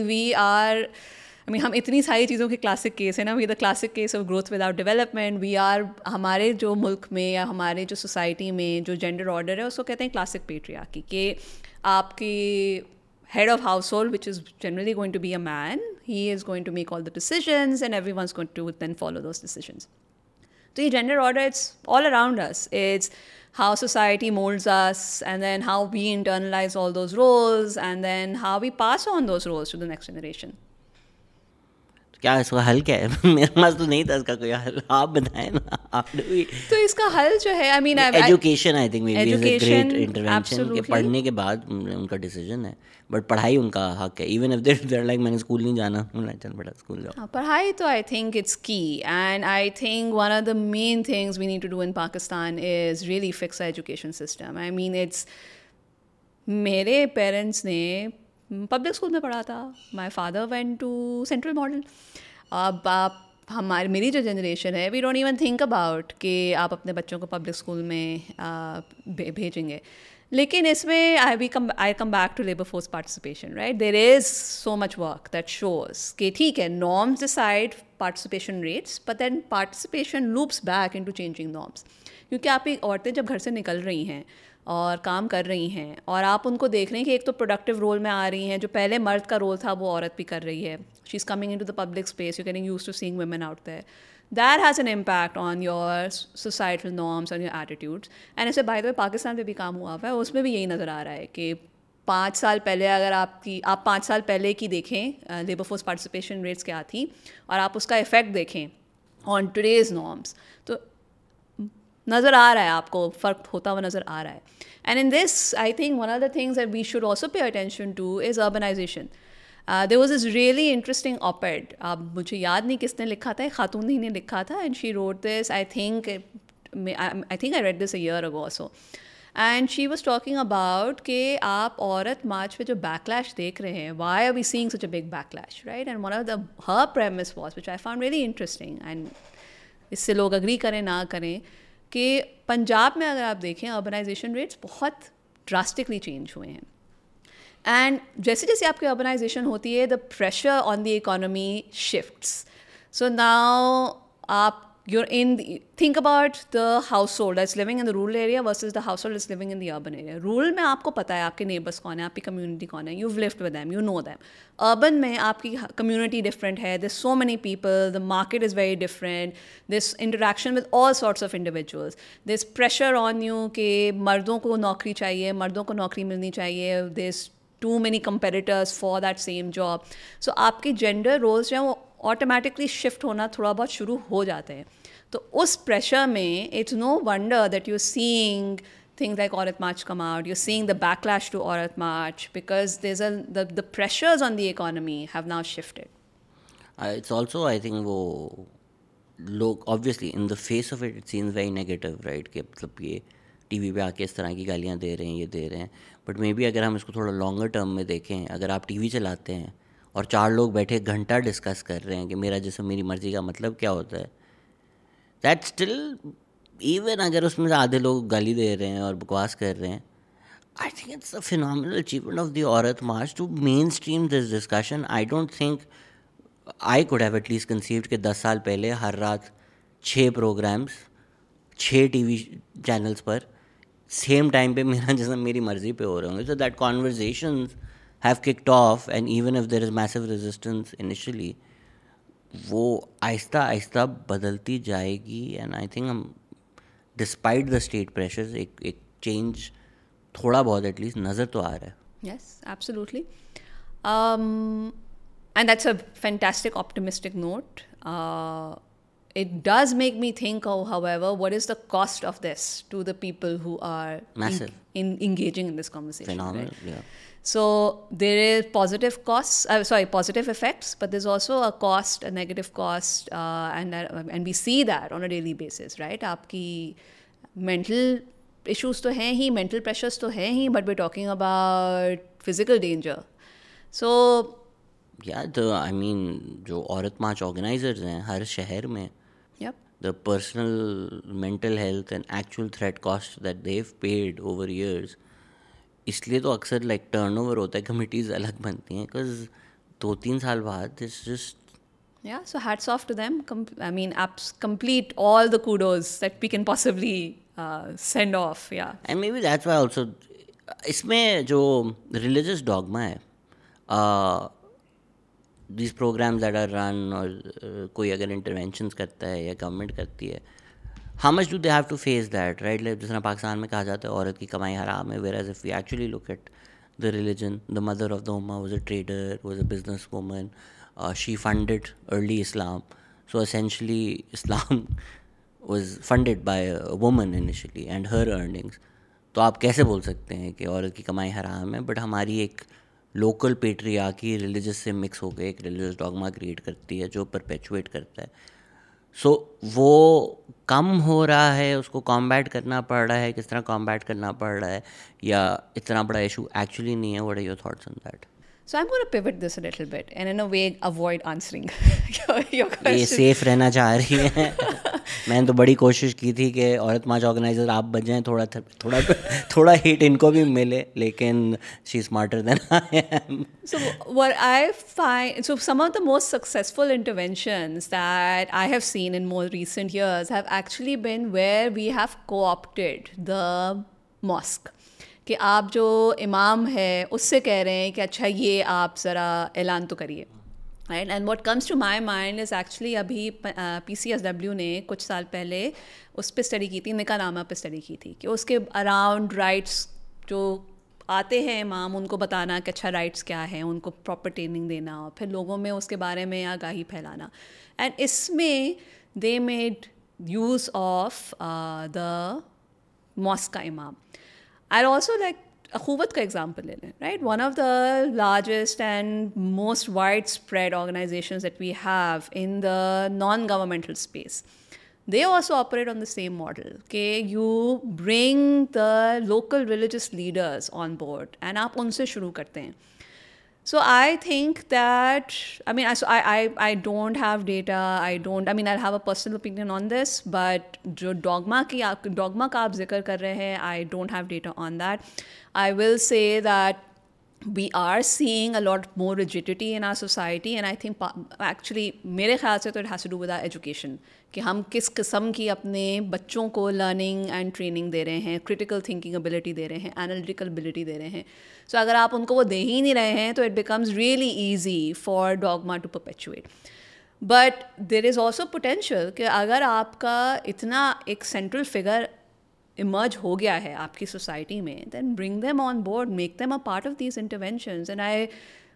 हम इतनी सारी चीज़ों के क्लासिक केस है ना, we the classic case of growth without development. We are, हमारे जो मुल्क में या हमारे जो सोसाइटी में जो जेंडर ऑर्डर है उसको कहते हैं क्लासिक पेट्रियार्की, कि आपकी head of household, which is generally going to be a man, he is going to make all the decisions and everyone's going to then follow those decisions. So the gender order, it's all around us. It's how society molds us, and then how we internalize all those roles, and then how we pass on those roles to the next generation. क्या इसका हल क्या है? मेरे पास तो नहीं था इसका कोई हल, आप बताएं ना। आप तो इसका हल जो है, I mean, education I think maybe is a great intervention, के absolutely. पढ़ने के बाद उनका डिसीजन है, बट पढ़ाई उनका हक है। इवन इफ देयर लाइक मैंने स्कूल नहीं जाना, चल बेटा स्कूल जाओ। पढ़ाई तो I think it's key, and I think one of the main things we need to do in Pakistan is really fix education system. I mean, it's, मेरे parents ने पब्लिक स्कूल में पढ़ा था, my father went to central model. अब आप, मेरी जो generation है, we don't even think about कि आप अपने बच्चों को पब्लिक स्कूल में भेजेंगे। लेकिन इसमें I come back to labour force participation, right? There is so much work that shows कि ठीक है, norms decide participation rates, but then participation loops back into changing norms. क्योंकि आपकी औरतें जब घर से निकल रही हैं और काम कर रही हैं, और आप उनको देख रहे हैं कि एक तो प्रोडक्टिव रोल में आ रही हैं, जो पहले मर्द का रोल था वो औरत भी कर रही है। She is coming into the public space, you getting used to seeing women out there. That has an impact on your societal norms, on your attitudes. And ऐसे बाय द वे पाकिस्तान में भी काम हुआ हुआ है, उसमें भी यही नज़र आ रहा है कि 5 साल पहले, अगर आप 5 साल पहले की देखें लेबर फोर्स पार्टिसिपेशन रेट्स क्या थी, और आप उसका इफेक्ट देखें ऑन टुडेज नॉर्म्स, तो नज़र आ रहा है, आपको फ़र्क होता हुआ नज़र आ रहा है। And in this, I think one of the things that we should also pay attention to is urbanization. There was this really interesting op-ed, अब मुझे याद नहीं किसने लिखा था, खातून ही ने लिखा था, and she wrote this, I think I read this a year ago also, and she was talking about कि आप औरत मार्च पे जो बैकलैश देख रहे हैं, why are we seeing such a big backlash, right? And one of the her premise was, which I found really interesting, and इससे लोग अग्री करें ना करें, कि पंजाब में अगर आप देखें अर्बनाइजेशन रेट्स बहुत ड्रास्टिकली चेंज हुए हैं। एंड जैसे जैसे आपकी अर्बनाइजेशन होती है, the pressure on the economy shifts. So now आप, you're think about the household that's living in the rural area versus the household that's living in the urban area. Rural में आपको पता है आपके neighbors कौन है, आपकी community कौन है, you've lived with them, you know them. Urban में आपकी community different है, there's so many people, the market is very different, there's interaction with all sorts of individuals, there's pressure on you कि मर्दों को नौकरी चाहिए, मर्दों को नौकरी मिलनी चाहिए, there's too many competitors for that same job. So आपके gender roles जो हैं वो ऑटोमेटिकली शिफ्ट होना थोड़ा बहुत शुरू हो जाते हैं। तो उस प्रेशर में it's no wonder that you seeing things like Aurat March come out, you're seeing the backlash to Aurat March, because there's the pressures on the economy have now shifted. It's also, I think, वो लोग obviously in the face of it seems very negative, right? कि मतलब ये TV पे आके इस तरह की गालियाँ दे रहे हैं, ये दे रहे हैं, बट मे बी अगर हम इसको थोड़ा लॉन्गर टर्म में देखें, अगर आप टीवी चलाते हैं और 4 लोग बैठे घंटा डिस्कस कर रहे हैं कि मेरा जिस्म मेरी मर्जी का मतलब क्या होता है, दैट स्टिल, इवन अगर उसमें से आधे लोग गाली दे रहे हैं और बकवास कर रहे हैं, I think it's a phenomenal achievement of the Aurat March to mainstream this discussion. I don't think I could have at least conceived कि 10 साल पहले हर रात 6 प्रोग्राम्स 6 टीवी चैनल्स पर सेम टाइम पे मेरा जिस्म मेरी मर्जी पे हो रहे होंगे. So that conversations have kicked off, and even if there is massive resistance initially, वो आहिस्ता आहिस्ता बदलती जाएगी. एंड आई थिंक हम डिस्पाइट द स्टेट प्रेशर्स एक चेंज थोड़ा बहुत एटलीस्ट नज़र तो आ रहा है. Yes, absolutely. And that's a fantastic optimistic note. it does make me think, oh, however, what is the cost of this to the people who are Massive. engaging in this conversation? Phenomenal, Right? yeah. So there is positive costs, positive effects, but there's also a cost, a negative cost, and we see that on a daily basis, right? आपकी mental issues तो हैं ही, mental pressures तो हैं ही, but we're talking about physical danger. So या तो I mean जो औरत मार्च organisers हैं हर शहर में, yep. the personal mental health and actual threat cost that they've paid over years, इसलिए तो अक्सर लाइक टर्नओवर होता है, कमिटीज़ अलग बनती हैं, बिकॉज 2-3 साल बाद it's just Yeah, so hats off to them. I mean, apps complete all the kudos that we can possibly send off. Yeah. And maybe that's why also इसमें जो religious dogma है, these programs that are run, और कोई अगर interventions करता है या government करती है, how much do they have to face that, right? Like जिस तरह पाकिस्तान में कहा जाता है औरत की कमाई हराम है, whereas if we actually look at the religion, the mother of the ummah was a trader, was a businesswoman, she funded early Islam, so essentially Islam was funded by a woman initially and her earnings. तो आप कैसे बोल सकते हैं कि औरत की कमाई हराम है, बट हमारी एक लोकल पेट्रियार्की रिलीजियस से मिक्स हो गए एक रिलीजियस डॉगमा क्रिएट करती है जो परपेचुएट करता है. सो वो कम हो रहा है, उसको कॉम्बैट करना पड़ रहा है, किस तरह कॉम्बैट करना पड़ रहा है, या इतना बड़ा इशू एक्चुअली नहीं है? What are your thoughts on that? So I'm going to pivot this a little bit and in a way avoid answering your question. ये सेफ रहना चाह रही है. मैंने तो बड़ी कोशिश की थी कि औरत मार्च ऑर्गेनाइजर आप बन जाएं, थोड़ा हिट इनको भी मिले, लेकिन she smarter than I am. So what I find, so some of the most successful interventions that I have seen in more recent years have actually been where we have co-opted the mosque. कि आप जो इमाम है उससे कह रहे हैं कि अच्छा ये आप ज़रा ऐलान तो करिए, right. And what comes to my mind is actually अभी PCSW ने कुछ साल पहले उस पर स्टडी की थी, निकाहनामा पे स्टडी की थी, कि उसके अराउंड राइट्स जो आते हैं इमाम उनको बताना कि अच्छा राइट्स क्या है, उनको प्रॉपर ट्रेनिंग देना और फिर लोगों में उसके बारे में आगाही फैलाना. एंड इसमें they made use of the mosque का इमाम. I'd also like अखूवत का एग्जाम्पल ले लें, right. One of the largest and most widespread organizations that we have in the non governmental space, they also operate on the same model. Okay, you bring the local religious leaders on board and आप उनसे शुरू करते हैं. So I think that, I mean, I don't have data. I'll have a personal opinion on this, but जो dogma का आप जिक्र कर रहे हैं, I don't have data on that. I will say that we are seeing a lot more rigidity in our society, and I think actually मेरे ख्याल से तो it has to do with our education, कि हम किस किस्म की अपने बच्चों को लर्निंग एंड ट्रेनिंग दे रहे हैं, क्रिटिकल थिंकिंग एबिलिटी दे रहे हैं, एनालिटिकल एबिलिटी दे रहे हैं. सो अगर आप उनको वो दे ही नहीं रहे हैं तो it becomes really easy for dogma to perpetuate. But there is also potential कि अगर आपका इतना एक सेंट्रल फिगर इमर्ज हो गया है आपकी सोसाइटी में, then bring them on board, make them a part of these interventions. And I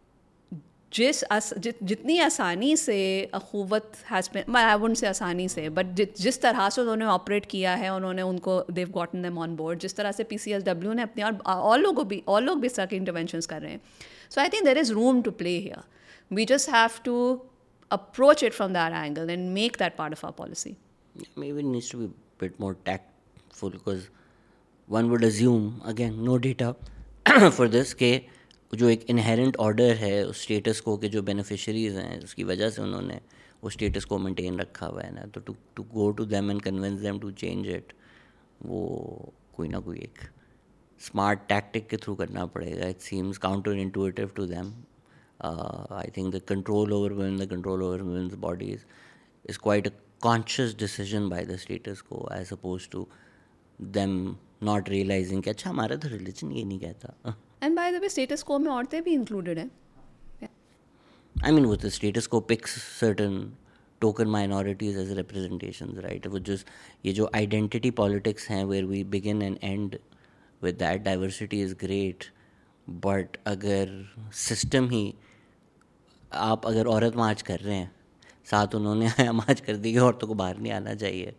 जितनी आसानी से अखूवत has been, I wouldn't say आसानी से, बट जिस तरह से उन्होंने ऑपरेट किया है, उन्होंने उनको they've gotten them on board, जिस तरह से PCSW ने अपने और लोग भी इस तरह के इंटरवेंशंस कर रहे हैं. So I think there is room to play here. We just have to approach it from that angle and make that part of our policy. Maybe it needs to be a bit more tactful, because one would assume, again, no data for this, कि जो एक inherent order है उस status को के जो beneficiaries हैं उसकी वजह से उन्होंने वो स्टेटस को मेंटेन रखा हुआ है ना, तो to go to them and convince them to change it, वो कोई ना कोई एक स्मार्ट टैक्टिक के थ्रू करना पड़ेगा. It seems counter intuitive to them. I think the control over women, the control over women's bodies is quite a conscious decision by the status quo, as opposed to them not realizing कि अच्छा हमारा तो religion ये नहीं कहता. And by the way, status quo में औरतें भी included हैं. I mean, with the status quo picks certain token minorities as representations, right? वो just ये जो identity politics हैं, where we begin and end with that, diversity is great, but अगर system ही, आप अगर औरत मार्च कर रहे हैं साथ उन्होंने आमाज कर दी कि औरतों को बाहर नहीं आना चाहिए.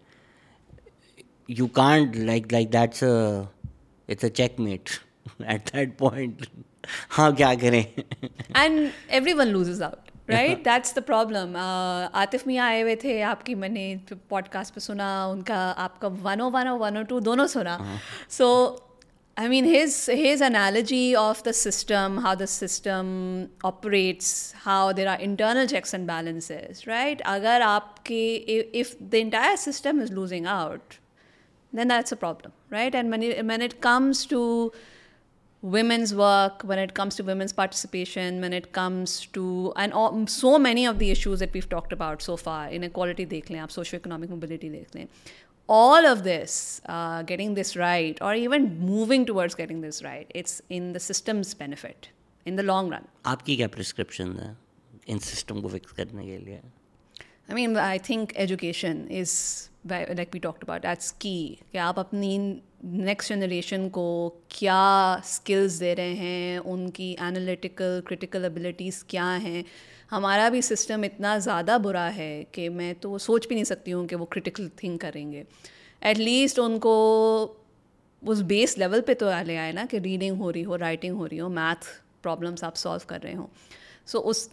You can't like that's it's a checkmate at that point. हाँ क्या करें. And everyone loses out, right? That's the problem. Atif मियाँ आए हुए थे आपकी, मैंने पॉडकास्ट पे सुना उनका, आपका 101 और 102 दोनों सुना. So I mean his analogy of the system, how the system operates, how there are internal checks and balances, right? अगर आपके if the entire system is losing out, then that's a problem, right? And when it comes to women's work, when it comes to women's participation, when it comes to so many of the issues that we've talked about so far, inequality देख लें आप, socio-economic mobility देख लें, all of this, getting this right or even moving towards getting this right, it's in the system's benefit in the long run. आपकी क्या prescription है इन system को fix करने के लिए? I mean, I think education is, like we talked about, that's key. कि आप अपनी next generation को क्या skills दे रहे हैं, उनकी analytical, critical abilities क्या हैं. हमारा भी system इतना ज़्यादा बुरा है कि मैं तो सोच भी नहीं सकती हूँ कि वो critical think करेंगे. At least उनको उस base level पे तो ले आए ना कि reading हो रही हो, writing हो रही हो, math problems आप solve कर रहे हो. So उस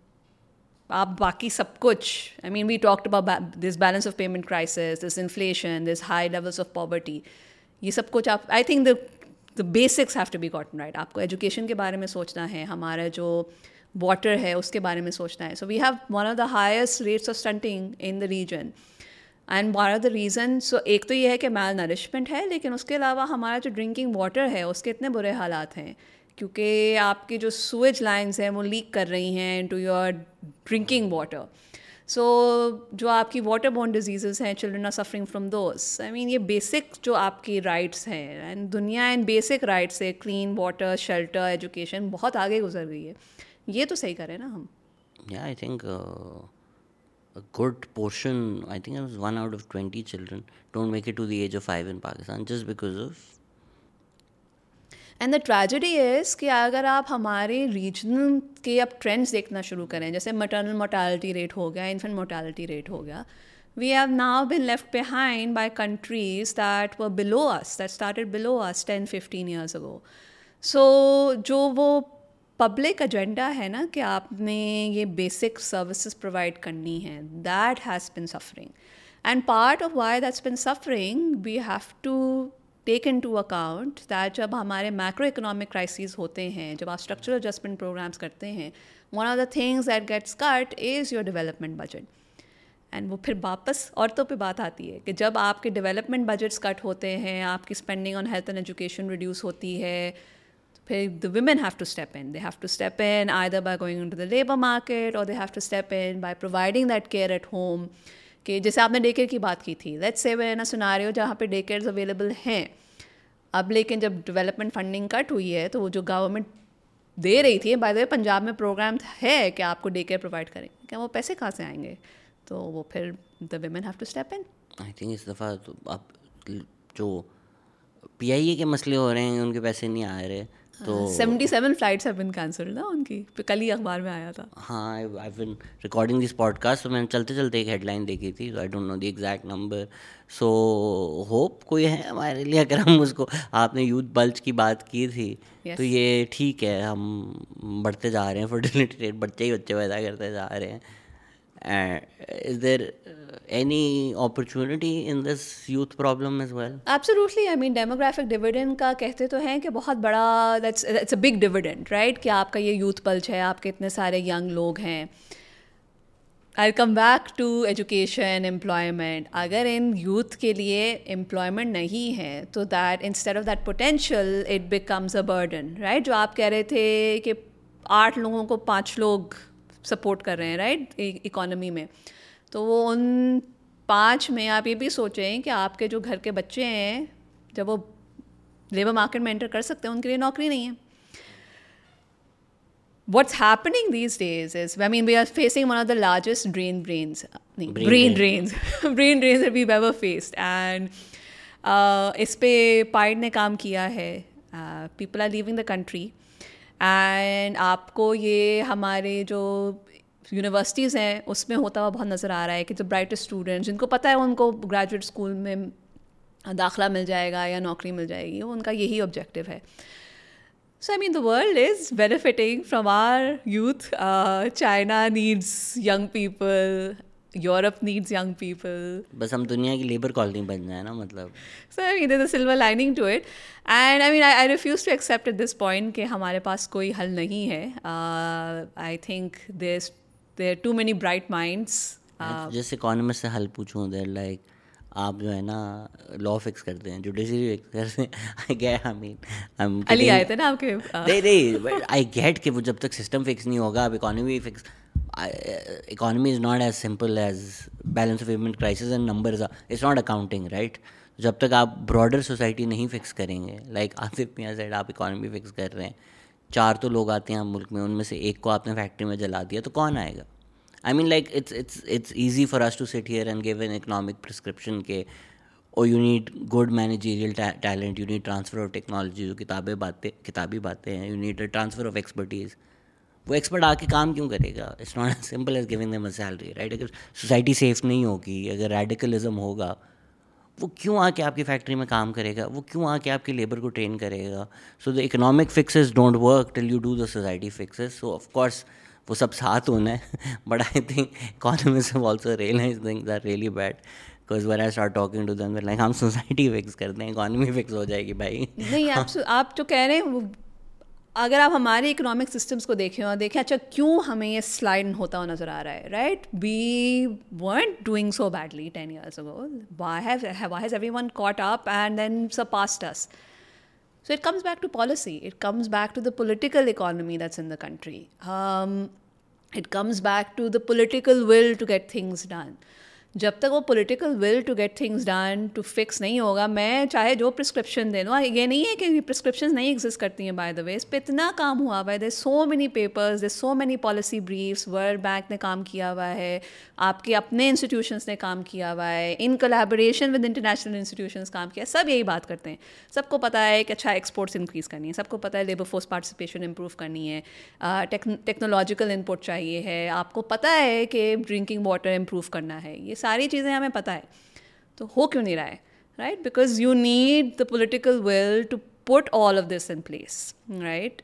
आप बाकी सब कुछ, I mean we talked about this balance of payment crisis, this inflation, this high levels of poverty, ये सब कुछ आप, I think the basics have to be gotten right. आपको education के बारे में सोचना है, हमारा जो water है उसके बारे में सोचना है. So we have one of the highest rates of stunting in the region. And one of the reasons, so एक तो ये है कि malnourishment है, लेकिन उसके अलावा हमारा जो drinking water है उसके इतने बुरे हालात हैं क्योंकि आपकी जो सूएज लाइंस हैं वो लीक कर रही हैं into your drinking water. So जो आपकी वाटर बोर्न डिजीज़ेस हैं, children are suffering from those. I mean ये बेसिक जो आपकी राइट्स हैं, एंड दुनिया इन बेसिक राइट्स से, क्लीन वाटर, शेल्टर, एजुकेशन, बहुत आगे गुजर गई है. ये तो सही करें ना हम. Yeah, I think a good portion, I think it was 1 out of 20 children don't make it to the age of 5 in Pakistan just because of. And the tragedy is कि अगर आप हमारे रीजनल के अब ट्रेंड्स देखना शुरू करें, जैसे मटर्नल मोर्टालिटी रेट हो गया, इन्फेंट मोर्टालिटी रेट हो गया, we have now been left behind by countries that were below us, that started below us 10-15 years ago. So जो वो पब्लिक एजेंडा है ना कि आपने ये बेसिक सर्विसेज प्रोवाइड करनी है, that has been suffering. And part of why that's been suffering, we have to take into account that जब हमारे मैक्रो इकोनॉमिक क्राइसिस होते हैं, जब आप स्ट्रक्चरल एडजस्टमेंट प्रोग्राम्स करते हैं, one of the things that gets cut is your development budget. And वो फिर वापस औरतों पे बात आती है कि जब आपके डेवलपमेंट बजट्स कट होते हैं, आपकी spending on health and education reduce होती है, तो फिर the women have to step in. They have to step in either by going into the labour market और they have to step in by providing that care at home. कि जैसे आपने day care की बात की थी, let's say way in a scenario जहाँ पे डे केयर्स अवेलेबल हैं अब, लेकिन जब डेवलपमेंट फंडिंग कट हुई है तो वो जो गवर्नमेंट दे रही थी, बाय द वे पंजाब में प्रोग्राम है कि आपको डे केयर प्रोवाइड करें, क्या वो पैसे कहाँ से आएंगे? तो वो फिर the women have to step in. I think इस दफ़ा तो अब जो PIA के मसले हो रहे हैं, उनके पैसे नहीं आ रहे, तो 77 फ्लाइट्स हैव बीन कैंसल्ड ना उनकी, कल ही अखबार में आया था. हाँ, I been recording this podcast, तो मैंने चलते चलते एक हेडलाइन देखी थी, I don't know the exact number. So hope कोई है हमारे लिए, अगर हम उसको, आपने यूथ बल्ज की बात की थी, तो ये ठीक है, हम बढ़ते जा रहे हैं, फर्टिलिटी रेट बच्चे ही बच्चे पैदा करते जा रहे हैं. Is there any opportunity in this youth problem as well? Absolutely. I mean, demographic dividend का कहते तो हैं कि बहुत बड़ा, that's a big dividend, right? कि आपका ये youth bulge है, आपके इतने सारे young लोग हैं. I'll come back to education, employment. अगर इन youth के लिए employment नहीं है, तो that instead of that potential, it becomes a burden, right? जो आप कह रहे थे कि 8 लोगों को 5 लोग सपोर्ट कर रहे हैं, राइट, इकोनॉमी में, तो वो उन 5 में आप ये भी सोचें कि आपके जो घर के बच्चे हैं, जब वो लेबर मार्केट में एंटर कर सकते हैं, उनके लिए नौकरी नहीं है. What's happening these days is, I mean, we are facing one of the largest brain drains that we've ever faced. And इस पे पाइड ने काम किया है. People are leaving the country. And आपको ये हमारे जो यूनिवर्सिटीज़ हैं उसमें होता हुआ बहुत नज़र आ रहा है कि जो ब्राइटेस्ट स्टूडेंट्स जिनको पता है उनको ग्रेजुएट स्कूल में दाखला मिल जाएगा या नौकरी मिल जाएगी, वो उनका यही ऑब्जेक्टिव है. So I mean the world is benefiting from our youth. China needs young people. Europe needs young people. बस हम दुनिया की लेबर कॉलोनी बन जाए ना, मतलब. So I mean there's a silver lining to it. And I mean I refuse to accept at this point कि हमारे पास कोई हल नहीं है. I think there are too many bright minds. जैसे इकोनॉमिस्ट से हल पूछूं, देर लाइक आप जो है ना लॉ फिक्स करते हैं, जुडिशरी फिक्स करते हैं. I get, I mean Ali आए थे ना आपके. नहीं, आई गेट कि वो जब तक सिस्टम फिक्स नहीं होगा आप economy fix. Economy is not as simple as balance of payment crisis and numbers. It's not accounting, right. जब तक आप ब्रॉडर सोसाइटी नहीं फिक्स करेंगे, लाइक आसिफ मियाँ साइड आप इकोनॉमी फिक्स कर रहे हैं, 4 तो लोग आते हैं मुल्क में, उनमें से एक को आपने फैक्ट्री में जला दिया, तो कौन आएगा? I mean, like, it's easy for us to sit here and give an economic prescription के oh you need good managerial talent, you need transfer of technology, जो किताबी बातें हैं, you need a transfer of expertise. वो expert आके काम क्यों करेगा? It's not as simple as giving them a salary, right? अगर सोसाइटी सेफ नहीं होगी, अगर रेडिकलिज्म होगा, वो क्यों आके आपकी फैक्ट्री में काम करेगा? वो क्यों आके आपकी लेबर को ट्रेन करेगा? So the economic fixes don't work till you do the society fixes. So of course वो सब साथ होना है. But I think economist have also realised things are really bad, because when I start talking to them like हम society fix करते हैं, economy fix हो जाएगी भाई. नहीं, आप जो कह रहे हैं, अगर आप हमारे इकोनॉमिक सिस्टम्स को देखें और देखें अच्छा क्यों हमें ये स्लाइड होता हुआ नज़र आ रहा है, right. We weren't doing so badly 10 years ago. Why has everyone caught up and then surpassed us? So it comes back to policy. It comes back to the political economy that's in the country. It comes back to the political will to get things done. जब तक वो political will to get things done to fix नहीं होगा, मैं चाहे जो prescription दे दूँ. ये नहीं है कि प्रिस्क्रिप्शन नहीं एग्जिस्ट करती हैं, बाय द वे. इस पर इतना काम हुआ हुआ है. There so many papers, there so many policy briefs. World Bank ने काम किया हुआ है, आपके अपने इंस्टीट्यूशंस ने काम किया हुआ है, in collaboration with international institutions काम किया. सब यही बात करते हैं. सबको पता है कि अच्छा एक्सपोर्ट्स इंक्रीज़ करनी है, सबको पता है लेबर फोर्स पार्टिसिपेशन इंप्रूव करनी है, टेक्नोलॉजिकल इनपुट चाहिए है, आपको पता है कि ड्रिंकिंग वाटर इंप्रूव करना है. ये सारी चीज़ें हमें पता है, तो हो क्यों नहीं रहा है, right. Because you need the political will to put all of this in place, right.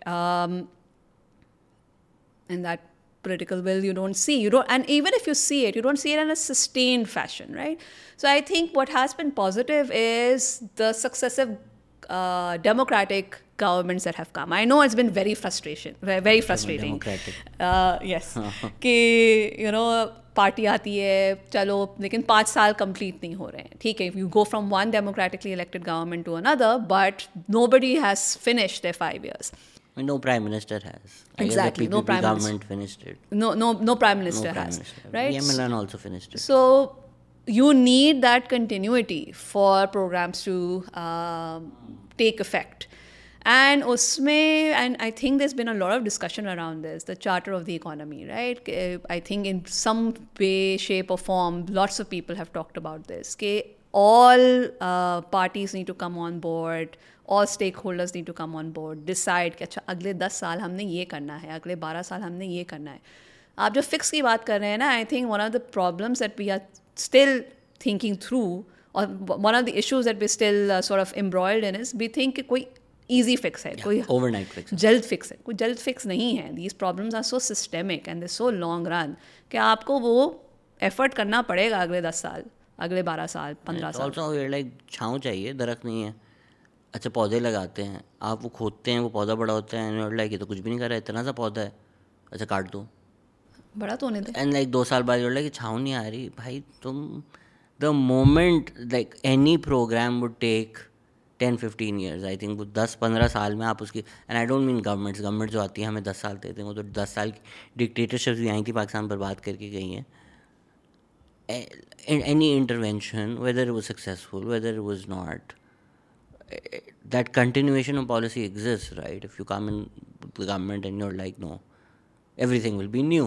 And that political will you don't see, and even if you see it, you don't see it in a sustained fashion, right. So I think what has been positive is the successive democratic governments that have come. I know it's been very frustrating. Yes. कि party आती है, चलो, लेकिन 5 साल complete नहीं हो रहे हैं. ठीक है, you go from one democratically elected government to another, but nobody has finished their 5 years. No prime minister has. Exactly, no prime government finished it. No prime minister has. Right. Yemen also finished it. So you need that continuity for programs to take effect. And I think there's been a lot of discussion around this, the charter of the economy, right? I think in some way, shape or form, lots of people have talked about this. All parties need to come on board. All stakeholders need to come on board, decide कि अच्छा अगले 10 साल हमने ये करना है, अगले 12 साल हमने ये करना है. आप जो फिक्स की बात कर रहे हैं ना, I think one of the problems that we are still thinking through, और one of the issues that we still sort of embroiled in is we think कि कोई ईजी फिक्स है, कोई ओवरनाइट फिक्स, जल्द फिक्स है. कोई जल्द fix नहीं है. These problems are so systemic and they so long run कि आपको वो एफर्ट करना पड़ेगा अगले 10 साल, अगले 12 साल, 15 साल. ऑल्सो लाइक छाँव चाहिए, दरख्त नहीं है. अच्छा पौधे लगाते हैं आप, वो खोदते हैं, वो पौधा बड़ा होता है, एंड लाइक ये तो कुछ भी नहीं कर रहा है, इतना सा पौधा है, अच्छा काट दो, बड़ा तो होने दे. एंड लाइक 2 साल बाद कि छाँव नहीं आ रही. भाई तुम the moment like any programme would take 10-15 years. I think वो 10-15 साल में आप उसकी, and I don't mean government जो आती है हमें 10 साल देते हैं, वो तो 10 साल की डिक्टेटरशिप्स भी आई थी, पाकिस्तान बर्बाद करके गई हैं. Any intervention, whether it was successful, whether it was not, that continuation of policy exists, right? If you come in the government and you're like, no, everything will be new.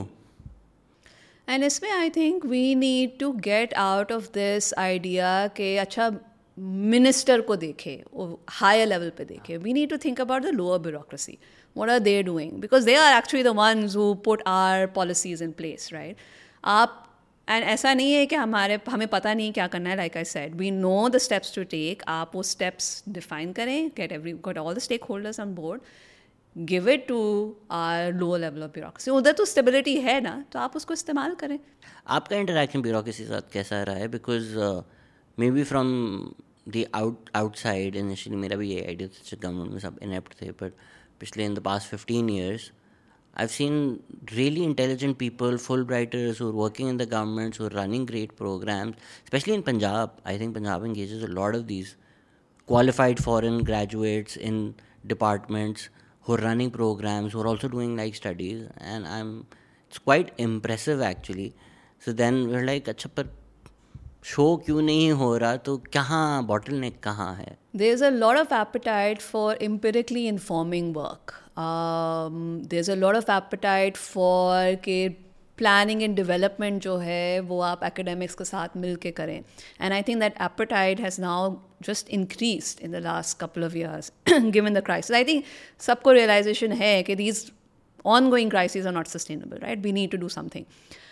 And इसमें I think we need to get out of this idea कि अच्छा minister को देखे, higher level पे देखे. We need to think about the lower bureaucracy. What are they doing? Because they are actually the ones who put our policies in place, right? आप and ऐसा नहीं है कि हमें पता नहीं क्या करना है. Like I said, we know the steps to take. आप वो स्टेप्स डिफाइन करें, get all the stakeholders on board, give it to our lower level of bureaucracy. उधर तो स्टेबिलिटी है ना, तो आप उसको इस्तेमाल करें. आपका इंटरेक्शन ब्यूरोक्रेसी के साथ कैसा रहा है? Because maybe from the outside initially मेरा भी ये आइडिया था गवर्नमेंट में सब इनेप्ट थे, बट पिछले in the past 15 years I've seen really intelligent people, Fulbrighters who are working in the governments, who are running great programs, especially in Punjab. I think Punjab engages a lot of these qualified foreign graduates in departments who are running programs, who are also doing like studies, and it's quite impressive actually. So then we're like, अच्छा पर show क्यों नहीं हो रहा, तो कहाँ bottleneck कहाँ है? There's a lot of appetite for empirically informing work. There's a lot of appetite for कि planning and development जो है वो आप academics के साथ मिल के करें. And I think that appetite has now just increased in the last couple of years given the crisis. I think सबको realization है कि these ongoing crises are not sustainable, right? We need to do something.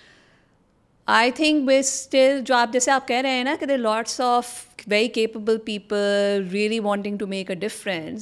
I think we're still, जो आप जैसे आप कह रहे हैं ना कि there are lots of very capable people really wanting to make a difference,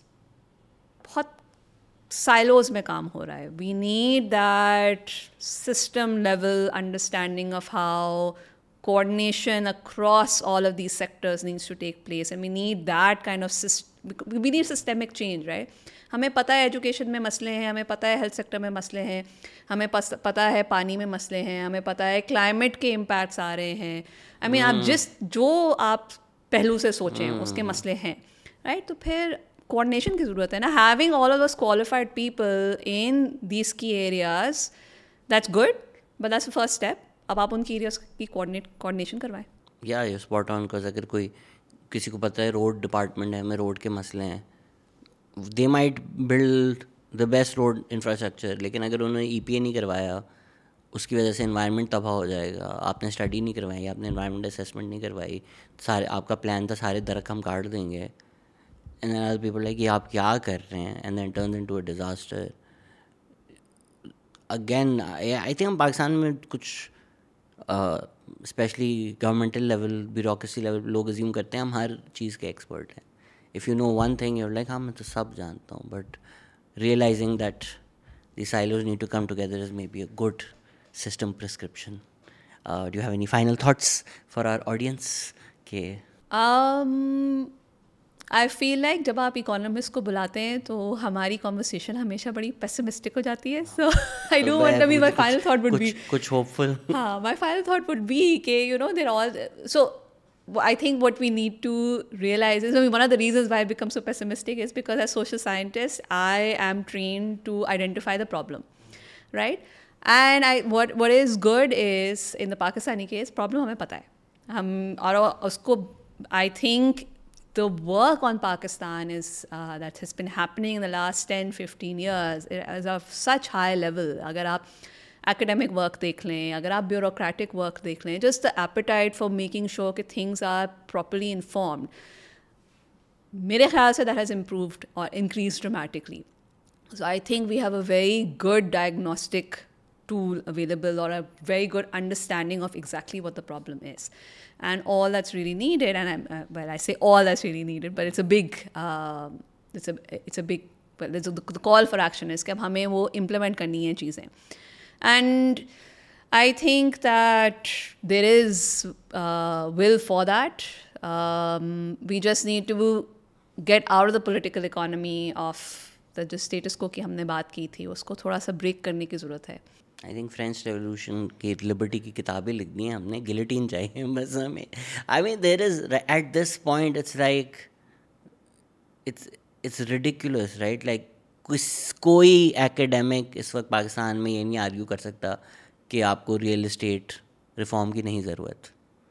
बहुत silos में काम हो रहा है. We need that system level understanding of how coordination across all of these sectors needs to take place, and we need that kind of we need systemic change, right? हमें पता है education में मसले हैं, हमें पता है हेल्थ सेक्टर में मसले हैं, हमें पता है पानी में मसले हैं, हमें पता है क्लाइमेट के इम्पैक्ट्स आ रहे हैं. आई मीन आप जो आप पहलू से सोचें उसके मसले हैं, राइट? तो फिर कोऑर्डिनेशन की ज़रूरत है ना. Having all of those qualified people in these key areas, that's good, but that's the first step. अब आप उनकी एरियाज की कोऑर्डिनेशन करवाएं. या ये स्पॉट ऑन, बिकॉज अगर कोई किसी को पता है रोड डिपार्टमेंट है, हमें रोड के मसले हैं, they might build the best road infrastructure, लेकिन अगर उन्होंने EPA नहीं करवाया, उसकी वजह से एनवायरनमेंट तबाह हो जाएगा. आपने स्टडी नहीं करवाई, आपने एनवायरनमेंट असेसमेंट नहीं करवाई, सारे आपका प्लान था सारे दरख्त हम काट देंगे, and then other people like ये आप क्या कर रहे हैं, and then turns into a disaster. Again I think हम पाकिस्तान में कुछ specially governmental level, bureaucracy level, लोग अज्यूम करते हैं हम हर चीज़ के एक्सपर्ट हैं. If you know one thing, you're like, हाँ मैं तो सब जानता हूँ. But realizing that the silos need to come together is maybe a good system prescription. Do you have any final thoughts for our audience? Okay. I feel like जब आप economist को बुलाते हैं तो हमारी कॉन्वर्सेशन हमेशा बड़ी पेसिमिस्टिक हो जाती है. So I do want to be, my final thought would be कुछ hopeful. हाँ, my final thought would be कि you know they're all so. I think what we need to realize is, I mean, one of the reasons why I become so pessimistic is because as social scientists, I am trained to identify the problem, right? And what is good is, in the Pakistani case, problem हमें पता है. हम और उसको, I think the work on Pakistan is that has been happening in the last 10-15 years is of such high level. अगर आप academic work देख लें, अगर आप bureaucratic work देख लें, just the appetite for making sure कि things are properly informed, मेरे ख्याल से that has improved or increased dramatically. So I think we have a very good diagnostic tool available, or a very good understanding of exactly what the problem is. And all that's really needed, and I say all that's really needed, but it's a big, the call for action is कि अब हमें वो implement करनी है चीज़ें. And I think that there is will for that. We just need to get out of the political economy of the status quo की हमने बात की थी, उसको थोड़ा सा ब्रेक करने की ज़रूरत है. आई थिंक फ्रेंच रेवोल्यूशन की लिबर्टी की किताबें लिखनी है हमने, गिलेटिन चाहिए बस हमें. I mean there is at this point it's like it's ridiculous, right? Like कोई एकेडमिक इस वक्त पाकिस्तान में ये नहीं आर्ग्यू कर सकता कि आपको रियल एस्टेट रिफॉर्म की नहीं ज़रूरत,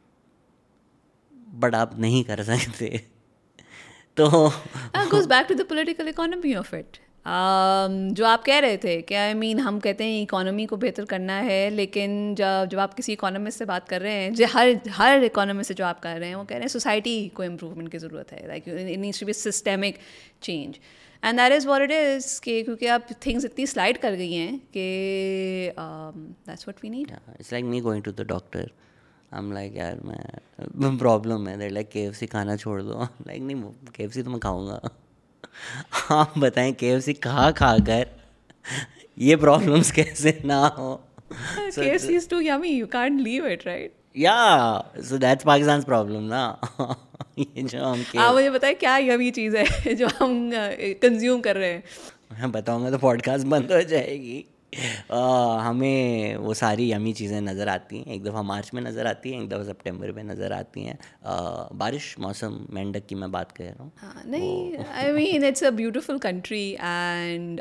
बट आप नहीं कर सकते. तो goes back to the political economy of it. जो आप कह रहे थे कि आई मीन हम कहते हैं इकोनॉमी को बेहतर करना है, लेकिन जब आप किसी इकोनॉमिस्ट से बात कर रहे हैं, जो हर इकोनॉमिस्ट से जो आप कर रहे हैं वो कह रहे हैं सोसाइटी को इम्प्रूवमेंट की ज़रूरत है, like it needs to be systemic change, and that is what it is कि क्योंकि अब थिंग्स इतनी स्लाइड कर गई हैं कि that's what we need. It's like me going to the doctor, I am like यार मैं प्रॉब्लम है, लाइक KFC खाना छोड़ दो, लाइक नहीं KFC तो मैं खाऊंगा. आप बताएं KFC खा कर ये प्रॉब्लम्स कैसे ना हो. KFC is too yummy, you can't leave it, right? Yeah, so that's Pakistan's problem ना. ये जो हम आप मुझे बताएं क्या यमी चीज़ है जो हम कंज्यूम कर रहे हैं. मैं बताऊंगा तो पॉडकास्ट बंद हो जाएगी. हमें वो सारी यमी चीज़ें नज़र आती हैं. एक दफ़ा मार्च में नज़र आती हैं, एक दफ़ा सितंबर में नज़र आती हैं. बारिश मौसम मेंढक की मैं बात कर रहा हूँ. हाँ, नहीं, I mean it's a beautiful country and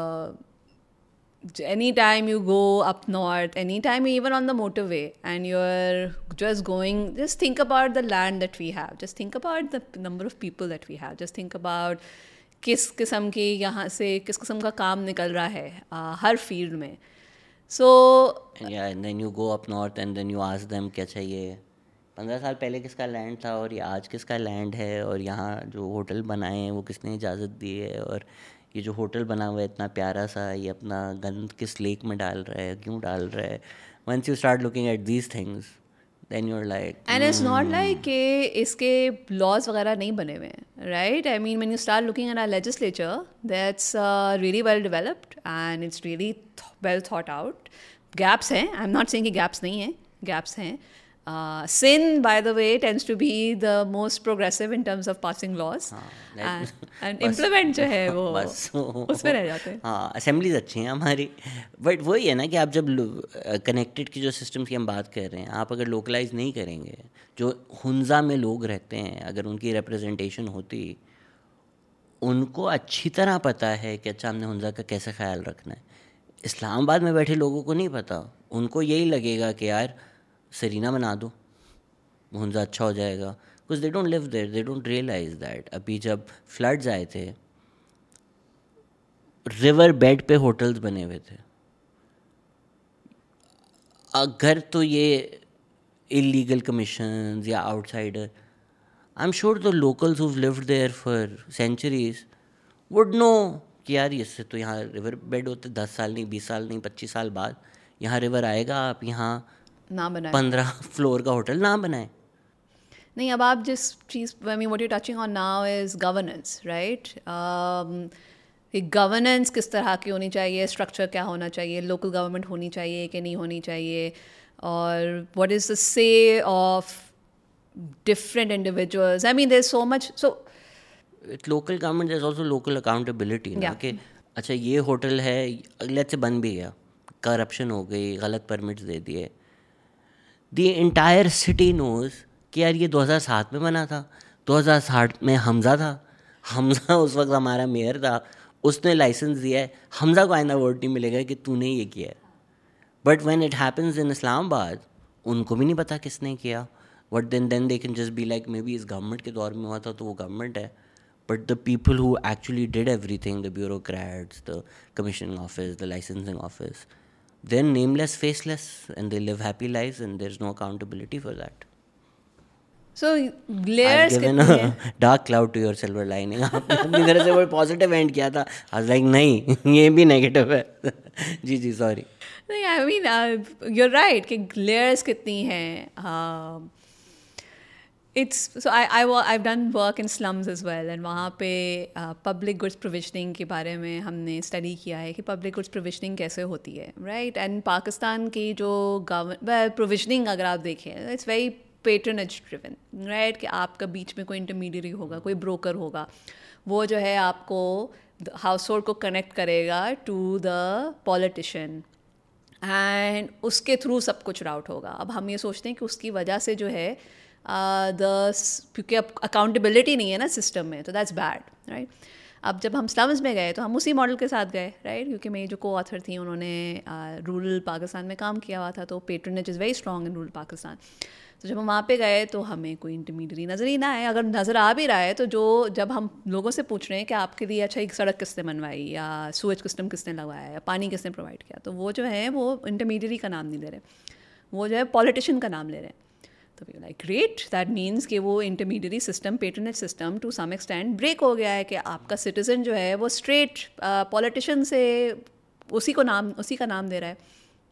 anytime you go up north, anytime even on the motorway and you're just going, just think about the land that we have, just think about the number of people that we have, just think about किस किस्म की यहाँ से किस किस्म का काम निकल रहा है हर फील्ड में. So and then you go up north and then you ask them क्या चाहिए. 15 साल पहले किसका लैंड था और ये आज किसका लैंड है, और यहाँ जो होटल बनाए हैं वो किसने इजाज़त दी है, और ये जो होटल बना हुआ है इतना प्यारा सा, ये अपना गंद किस लेक में डाल रहा है, क्यों डाल रहा है. Once you start looking at these things then you are like, and it's not like कि इसके लॉज वगैरह नहीं बने हुए हैं, right. I mean when you start looking at our legislature, that's really well developed and it's really well thought out. Gaps हैं, I am not saying कि gaps नहीं हैं, गैप्स हैं. Sin, by the way, tends to be the most progressive in terms of passing laws, and implement जो है वो बस उस पे रह जाते हैं. हाँ, असेंबलीज अच्छी हैं हमारी, बट वही है ना कि आप जब कनेक्टेड की जो सिस्टम्स की हम बात कर रहे हैं, आप अगर लोकलाइज नहीं करेंगे, जो हुंजा में लोग रहते हैं अगर उनकी रिप्रेजेंटेशन होती, उनको अच्छी तरह पता है कि अच्छा हमने हुंजा का कैसे ख्याल रखना है. इस्लामाबाद में बैठे लोगों को नहीं पता, उनको यही लगेगा कि यार सरीना बना दो, हुंजा अच्छा हो जाएगा, because they don't live there, they don't realise that. अभी जब फ्लड्स आए थे, रिवर बेड पे होटल्स बने हुए थे. अगर तो ये इलीगल कमीशंस या outsider, I am sure the locals who lived there for centuries would know कि यार इससे तो यहाँ रिवर बेड होते 10 साल नहीं, 20 साल नहीं, 25 साल बाद यहाँ रिवर आएगा, आप यहाँ ना बनाए 15 फ्लोर का होटल ना बनाए. नहीं, अब आप जिस चीज़, I mean what you touching on now is governance, right. Governance किस तरह की होनी चाहिए, स्ट्रक्चर क्या होना चाहिए, लोकल गवर्नमेंट होनी चाहिए कि नहीं होनी चाहिए, और what is the say of different individuals. I mean there is so much. So local government, there is also local accountability ना, कि अच्छा ये होटल है, लेट्स से बन भी गया, करप्शन हो गई, गलत परमिट्स दे दिए, द एंटायर सिटी नोज कि यार ये 2007 में बना था, 2007 में हमज़ा था, हमज़ा उस वक्त हमारा मेयर था, उसने लाइसेंस दिया है, हमज़ा को आइंदा वोट नहीं मिलेगा कि तूने ये किया है. But when it happens in Islamabad, उनको भी नहीं पता किसने किया. But then they can just be like maybe इस गवर्नमेंट के दौर में हुआ था तो वो गवर्नमेंट है. But the people who actually did everything, the bureaucrats, the commissioning office, the licensing office, they're nameless, faceless, and they live happy lives, and there's no accountability for that. So layers I've given a dark cloud to your silver lining. आपने अपनी तरह से कोई positive and किया था. I was like नहीं, ये भी नेगेटिव है. जी सॉरी. नहीं, आई मीन you're right कि layers कितनी हैं. It's so I've done work in slums as well, and वहाँ पे public goods provisioning के बारे में हमने study किया है कि public goods provisioning कैसे होती है, right? And पाकिस्तान की जो government provisioning अगर आप देखें, it's very patronage driven, right? कि आपका बीच में कोई intermediary होगा, कोई broker होगा, वो जो है आपको household को connect करेगा to the politician, and उसके through सब कुछ route होगा. अब हम ये सोचते हैं कि उसकी वजह से जो है क्योंकि अब अकाउंटेबिलिटी नहीं है ना सिस्टम में, तो दैट्स बैड, राइट. अब जब हम स्लम्स में गए तो हम उसी मॉडल के साथ गए, राइट, क्योंकि मेरी जो को ऑथर थी उन्होंने रूरल पाकिस्तान में काम किया हुआ था, तो patronage is very strong in rural Pakistan. तो जब हम वहाँ पे गए तो हमें कोई इंटरमीडियरी नज़र ही ना आए. अगर नज़र आ भी रहा है तो जब हम लोगों से पूछ रहे हैं कि आपके लिए अच्छा एक सड़क किसने बनवाई, या सूएज सिस्टम किसने लगवाया, या पानी किसने प्रोवाइड किया, तो वो जो है वो इंटरमीडियरी का नाम नहीं ले रहे, वो जो है पॉलिटिशियन का नाम ले रहे हैं. तो we like great, that means कि वो intermediary system, patronage system to some extent break हो गया है, कि आपका सिटीजन जो है वो स्ट्रेट पॉलिटिशियन से उसी का नाम दे रहा है.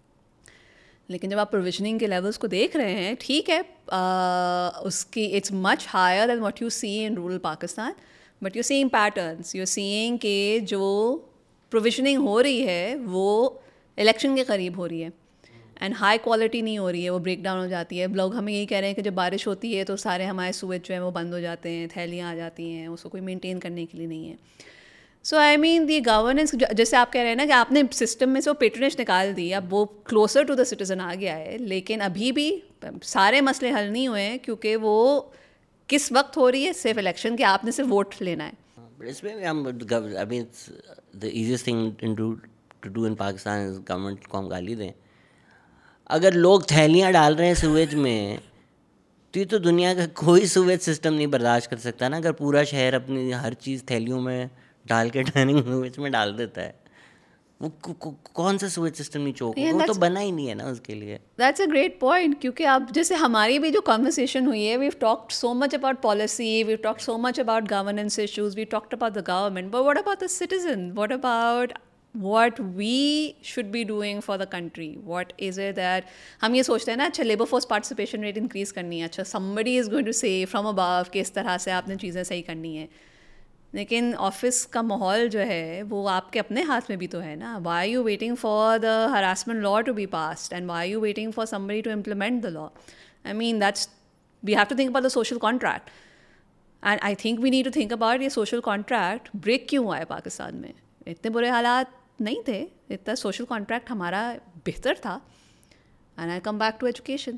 लेकिन जब आप प्रोविजनिंग के लेवल्स को देख रहे हैं, ठीक है, उसकी it's much higher than what you see in rural Pakistan, but you seeing patterns, you seeing कि जो प्रोविजनिंग हो रही है वो इलेक्शन के करीब हो रही है एंड हाई क्वालिटी नहीं हो रही है, वो ब्रेक डाउन हो जाती है. लोग हमें यही कह रहे हैं कि जब बारिश होती है तो सारे हमारे सूएज जो है वो बंद हो जाते हैं, थैलियाँ आ जाती हैं, उसको कोई मेंटेन करने के लिए नहीं है. सो आई मीन दी गवर्नेंस, जैसे आप कह रहे हैं ना कि आपने सिस्टम में से वो पेट्रोनेज निकाल दी, अब वो क्लोजर टू द सिटीजन आ गया है, लेकिन अभी भी सारे मसले हल नहीं हुए हैं, क्योंकि वो किस वक्त हो रही है, सिर्फ इलेक्शन के आपने सिर्फ वोट लेना है. इसमें I mean, the easiest thing to do in Pakistan is government को हम गाली दें. अगर लोग थैलियाँ डाल रहे हैं सूएज में, तो ये तो दुनिया का कोई सूएज सिस्टम नहीं बर्दाश्त कर सकता ना. अगर पूरा शहर अपनी हर चीज़ थैलियों में डाल के टर्निंग सूएज में डाल देता है, वो कौन सा सूएज सिस्टम नहीं चोक, वो तो बना ही नहीं है ना उसके लिए. दैट्स अ ग्रेट पॉइंट, क्योंकि आप जैसे हमारी भी जो कॉन्वर्सेशन हुई है, we talked so much about policy, we talked so much about governance issues, we talked about the government, but what about the citizen, what about what we should be doing for the country, what is it that हम ये सोचते हैं ना, अच्छा labour force participation rate increase करनी है, अच्छा somebody is going to say from above कि इस तरह से आपने चीज़ें सही करनी है, लेकिन ऑफिस का माहौल जो है वो आपके अपने हाथ में भी तो है ना. why are you waiting for the harassment law to be passed and why are you waiting for somebody to implement the law? I mean, we have to think about the social contract, and I think we need to think about ये social contract break क्यों हुआ है पाकिस्तान में. इतने बुरे हालात नहीं थे, इतना सोशल कॉन्ट्रैक्ट हमारा बेहतर था. And I come back to education.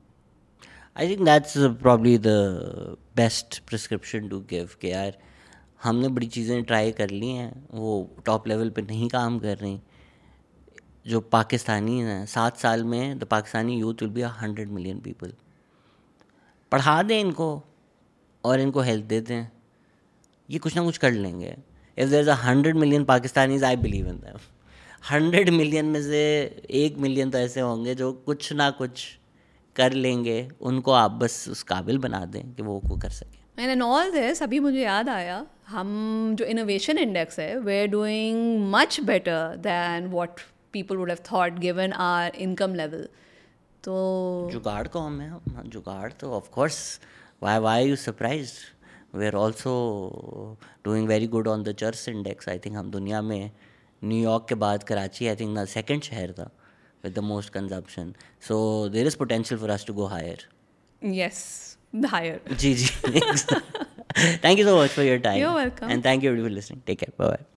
I think that's probably the best prescription to give, कि यार हमने बड़ी चीज़ें ट्राई कर ली हैं, वो टॉप लेवल पे नहीं काम कर रही. जो पाकिस्तानी हैं, 7 साल में the Pakistani youth will be 100 million people. पढ़ा दें इनको और इनको हेल्थ दे दें, ये कुछ ना कुछ कर लेंगे. If there's 100 million Pakistanis, I believe in them. 100 million में से 1 million तो ऐसे होंगे जो कुछ ना कुछ कर लेंगे. उनको आप बस उस काबिल बना दें कि वो कर सकें. And in all this, अभी मुझे याद आया, हम जो इनोवेशन इंडेक्स है, we're doing much better than what people would have thought given our income level. तो जुगाड़ कौन है, जुगाड़ तो of course, why are you surprised? We are also doing very good on the Church Index. I think हम दुनिया में New York के बाद कराची आई थिंक सेकंड शहर था with the most consumption. So there is potential for us to go higher. Yes, higher. Ji. Thank you so much for your time. You're welcome. And thank you everybody for listening. Take care. Bye bye.